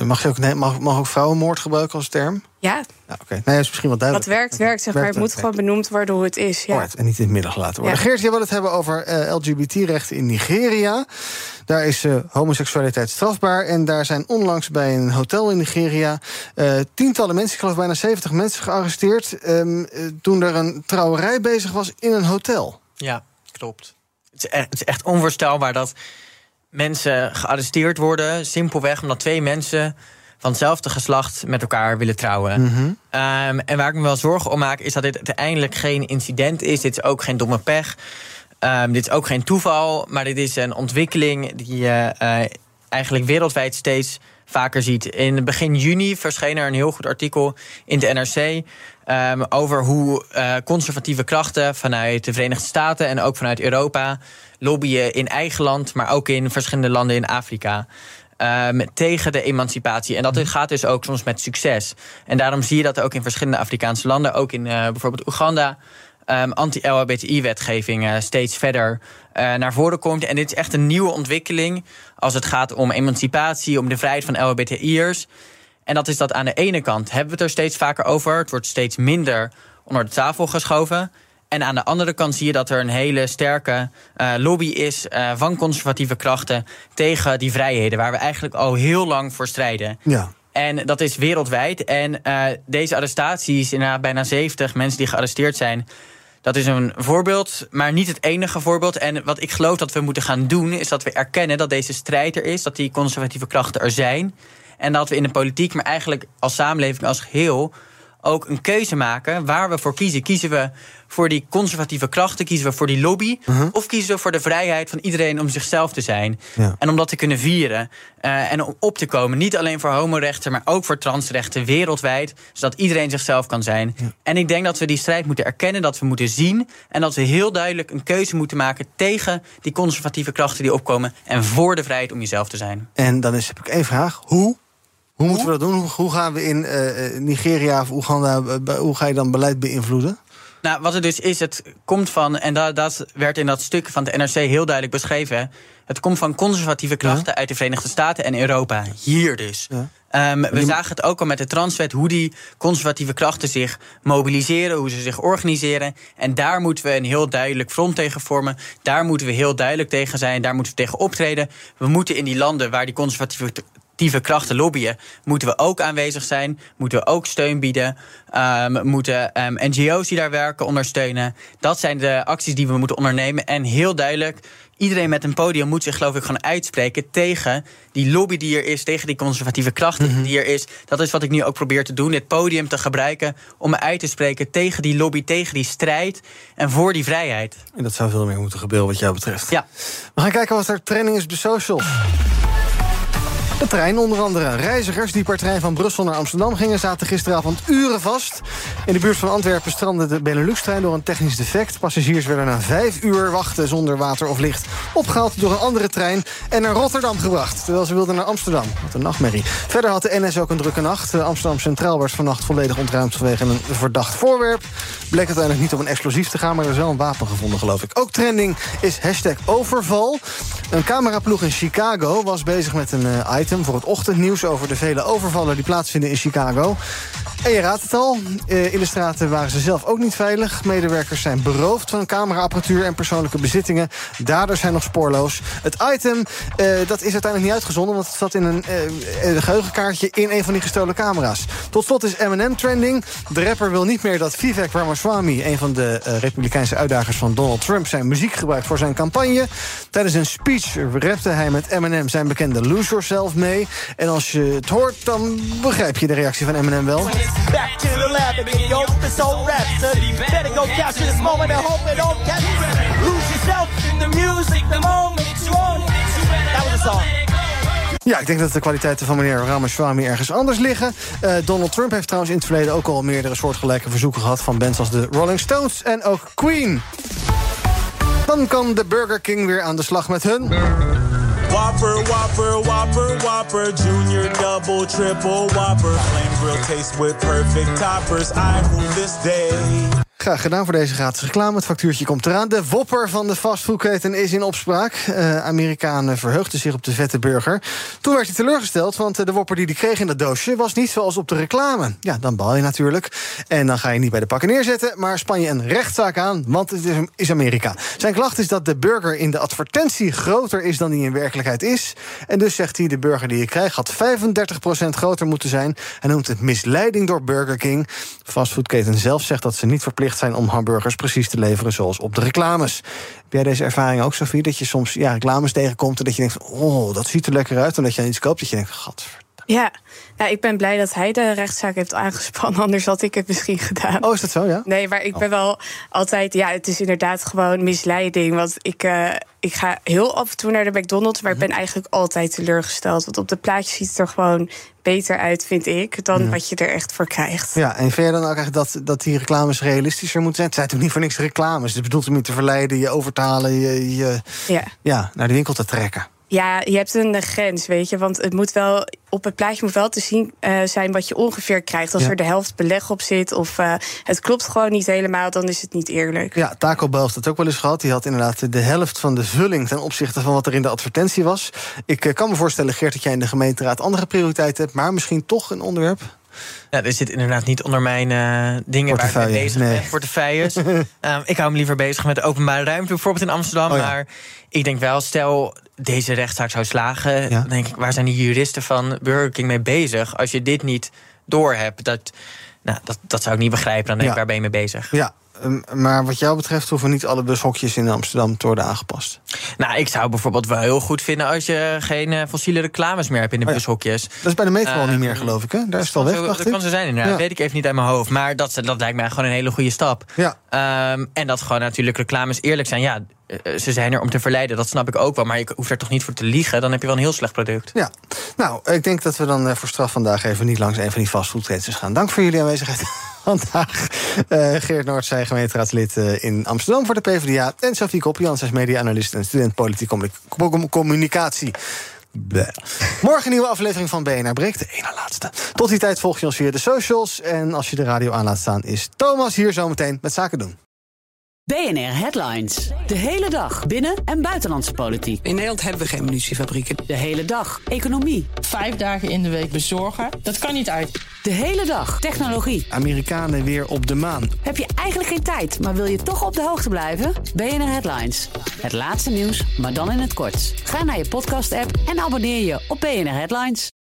Mag ook vrouwenmoord gebruiken als term? Ja. Nee, dat is misschien wel duidelijk. Wat werkt, zeg maar. Het moet gewoon benoemd worden hoe het is. Ja. En niet in het midden gelaten worden. Geert, je wil het hebben over LGBT-rechten in Nigeria. Daar is homoseksualiteit strafbaar. En daar zijn onlangs bij een hotel in Nigeria tientallen mensen, ik geloof bijna 70 mensen gearresteerd, toen er een trouwerij bezig was in een hotel. Ja, klopt. Het is echt onvoorstelbaar dat mensen gearresteerd worden simpelweg omdat 2 mensen van hetzelfde geslacht met elkaar willen trouwen. En waar ik me wel zorgen om maak, is dat dit uiteindelijk geen incident is. Dit is ook geen domme pech. Dit is ook geen toeval, maar dit is een ontwikkeling die je eigenlijk wereldwijd steeds vaker ziet. In begin juni verscheen er een heel goed artikel in de NRC over hoe conservatieve krachten vanuit de Verenigde Staten en ook vanuit Europa lobbyen in eigen land, maar ook in verschillende landen in Afrika. Tegen de emancipatie. En dat gaat dus ook soms met succes. En daarom zie je dat ook in verschillende Afrikaanse landen, ook in bijvoorbeeld Oeganda, anti-LHBTI-wetgeving steeds verder naar voren komt. En dit is echt een nieuwe ontwikkeling als het gaat om emancipatie, om de vrijheid van LHBTI'ers. En dat is dat aan de ene kant hebben we het er steeds vaker over. Het wordt steeds minder onder de tafel geschoven. En aan de andere kant zie je dat er een hele sterke lobby is van conservatieve krachten tegen die vrijheden, waar we eigenlijk al heel lang voor strijden. Ja. En dat is wereldwijd. En deze arrestaties, inderdaad bijna 70 mensen die gearresteerd zijn, dat is een voorbeeld, maar niet het enige voorbeeld. En wat ik geloof dat we moeten gaan doen, is dat we erkennen dat deze strijd er is, dat die conservatieve krachten er zijn. En dat we in de politiek, maar eigenlijk als samenleving als geheel, ook een keuze maken waar we voor kiezen. Kiezen we voor die conservatieve krachten, kiezen we voor die lobby, of kiezen we voor de vrijheid van iedereen om zichzelf te zijn. Ja. En om dat te kunnen vieren. En om op te komen, niet alleen voor homorechten, maar ook voor transrechten wereldwijd, zodat iedereen zichzelf kan zijn. Ja. En ik denk dat we die strijd moeten erkennen, dat we moeten zien, en dat we heel duidelijk een keuze moeten maken tegen die conservatieve krachten die opkomen en voor de vrijheid om jezelf te zijn. En dan heb ik één vraag. Hoe moeten we dat doen? Hoe gaan we in Nigeria of Oeganda, hoe ga je dan beleid beïnvloeden? Nou, wat het dus is, het komt van, en dat werd in dat stuk van de NRC heel duidelijk beschreven, het komt van conservatieve krachten uit de Verenigde Staten en Europa. Hier dus. Ja. We zagen het ook al met de transwet, hoe die conservatieve krachten zich mobiliseren, hoe ze zich organiseren. En daar moeten we een heel duidelijk front tegen vormen. Daar moeten we heel duidelijk tegen zijn, daar moeten we tegen optreden. We moeten in die landen waar die conservatieve krachten lobbyen, moeten we ook aanwezig zijn, moeten we ook steun bieden, moeten NGO's die daar werken ondersteunen. Dat zijn de acties die we moeten ondernemen. En heel duidelijk, iedereen met een podium moet zich, geloof ik, gaan uitspreken tegen die lobby die er is, tegen die conservatieve krachten die er is. Dat is wat ik nu ook probeer te doen, dit podium te gebruiken om me uit te spreken tegen die lobby, tegen die strijd en voor die vrijheid. En dat zou veel meer moeten gebeuren wat jou betreft. Ja. We gaan kijken wat er trending is op de socials. De trein onder andere. Reizigers die per trein van Brussel naar Amsterdam gingen, zaten gisteravond uren vast. In de buurt van Antwerpen strandde de Benelux-trein door een technisch defect. Passagiers werden na 5 uur wachten zonder water of licht opgehaald door een andere trein en naar Rotterdam gebracht, terwijl ze wilden naar Amsterdam. Wat een nachtmerrie. Verder had de NS ook een drukke nacht. Amsterdam Centraal werd vannacht volledig ontruimd vanwege een verdacht voorwerp. Bleek uiteindelijk niet om een explosief te gaan, maar er is wel een wapen gevonden, geloof ik. Ook trending is #overval. Een cameraploeg in Chicago was bezig met een item voor het ochtendnieuws over de vele overvallen die plaatsvinden in Chicago. En je raadt het al, in de straten waren ze zelf ook niet veilig. Medewerkers zijn beroofd van cameraapparatuur en persoonlijke bezittingen. Daders zijn nog spoorloos. Het item, dat is uiteindelijk niet uitgezonden, want het zat in een geheugenkaartje in een van die gestolen camera's. Tot slot is Eminem trending. De rapper wil niet meer dat Vivek Ramaswamy, een van de republikeinse uitdagers van Donald Trump, zijn muziek gebruikt voor zijn campagne. Tijdens een speech rapte hij met Eminem zijn bekende Lose Yourself mee. En als je het hoort, dan begrijp je de reactie van Eminem wel. Back to the lab and get your soul rhapsody. Better go capture this moment and hope it don't catch you. Lose yourself in the music, the moment you own it. That was the song. Ja, ik denk dat de kwaliteiten van meneer Ramaswamy ergens anders liggen. Donald Trump heeft trouwens in het verleden ook al meerdere soortgelijke verzoeken gehad van bands als de Rolling Stones en ook Queen. Dan kan de Burger King weer aan de slag met hun Whopper, Whopper, Whopper, Whopper, Junior, Double, Triple, Whopper. Flame grill taste with perfect toppers. I rule this day. Graag gedaan voor deze gratis reclame. Het factuurtje komt eraan. De Whopper van de fastfoodketen is in opspraak. Amerikanen verheugden zich op de vette burger. Toen werd hij teleurgesteld, want de Whopper die hij kreeg in dat doosje was niet zoals op de reclame. Ja, dan baal je natuurlijk. En dan ga je niet bij de pakken neerzetten, maar span je een rechtszaak aan, want het is Amerika. Zijn klacht is dat de burger in de advertentie groter is dan die in werkelijkheid is. En dus zegt hij, de burger die je krijgt had 35% groter moeten zijn. Hij noemt het misleiding door Burger King. De fastfoodketen zelf zegt dat ze niet verplicht zijn om hamburgers precies te leveren zoals op de reclames. Heb jij deze ervaring ook, Sophie? Dat je soms reclames tegenkomt en dat je denkt, oh, dat ziet er lekker uit. En dat je dan iets koopt dat je denkt, gadverdamme. Ja, ik ben blij dat hij de rechtszaak heeft aangespannen. Anders had ik het misschien gedaan. Oh, is dat zo, ja? Nee, maar ik ben wel altijd... Ja, het is inderdaad gewoon misleiding. Want ik ga heel af en toe naar de McDonald's, maar ik ben eigenlijk altijd teleurgesteld. Want op de plaatjes ziet het er gewoon beter uit, vind ik, dan wat je er echt voor krijgt. Ja, en vind je dan ook echt dat die reclames realistischer moeten zijn? Het zijn natuurlijk niet voor niks reclames. Het bedoelt om je te verleiden, je over te halen, je naar de winkel te trekken. Ja, je hebt een grens, weet je. Want het moet wel, op het plaatje moet wel te zien zijn wat je ongeveer krijgt. Als er de helft beleg op zit of het klopt gewoon niet helemaal, dan is het niet eerlijk. Ja, Taco Bell heeft dat ook wel eens gehad. Die had inderdaad de helft van de vulling ten opzichte van wat er in de advertentie was. Ik kan me voorstellen, Geert, dat jij in de gemeenteraad andere prioriteiten hebt, maar misschien toch een onderwerp? Ja, dit zit inderdaad niet onder mijn dingen waar ik mee bezig ben. Portefeuilles. Ik hou me liever bezig met openbare ruimte, bijvoorbeeld in Amsterdam. Oh ja. Maar ik denk wel, stel deze rechtszaak zou slagen, dan denk ik, waar zijn die juristen van Burger King mee bezig? Als je dit niet doorhebt, dat zou ik niet begrijpen. Dan denk ik, waar ben je mee bezig? Ja. Maar wat jou betreft hoeven niet alle bushokjes in Amsterdam te worden aangepast. Nou, ik zou bijvoorbeeld wel heel goed vinden als je geen fossiele reclames meer hebt in de bushokjes. Dat is bij de metro al niet meer, geloof ik, hè? Daar is het al weg, dacht ik. Dat kan zo zijn, inderdaad. Dat weet ik even niet uit mijn hoofd. Maar dat lijkt mij gewoon een hele goede stap. Ja. En dat gewoon natuurlijk reclames eerlijk zijn. Ja, ze zijn er om te verleiden, dat snap ik ook wel. Maar je hoeft er toch niet voor te liegen? Dan heb je wel een heel slecht product. Ja, nou, ik denk dat we dan voor straf vandaag even niet langs een van die fastfoodketens gaan. Dank voor jullie aanwezigheid vandaag. Geert Noordzij, gemeenteraadslid in Amsterdam voor de PvdA. En Sophie Koppian, zij is media-analyst en student politieke communicatie. Bleh. Morgen een nieuwe aflevering van BNR Breekt, de ene laatste. Tot die tijd volg je ons via de socials. En als je de radio aan laat staan, is Thomas hier zometeen met Zaken doen. BNR Headlines. De hele dag binnen- en buitenlandse politiek. In Nederland hebben we geen munitiefabrieken. De hele dag economie. 5 dagen in de week bezorgen, dat kan niet uit. De hele dag technologie. Amerikanen weer op de maan. Heb je eigenlijk geen tijd, maar wil je toch op de hoogte blijven? BNR Headlines. Het laatste nieuws, maar dan in het kort. Ga naar je podcast-app en abonneer je op BNR Headlines.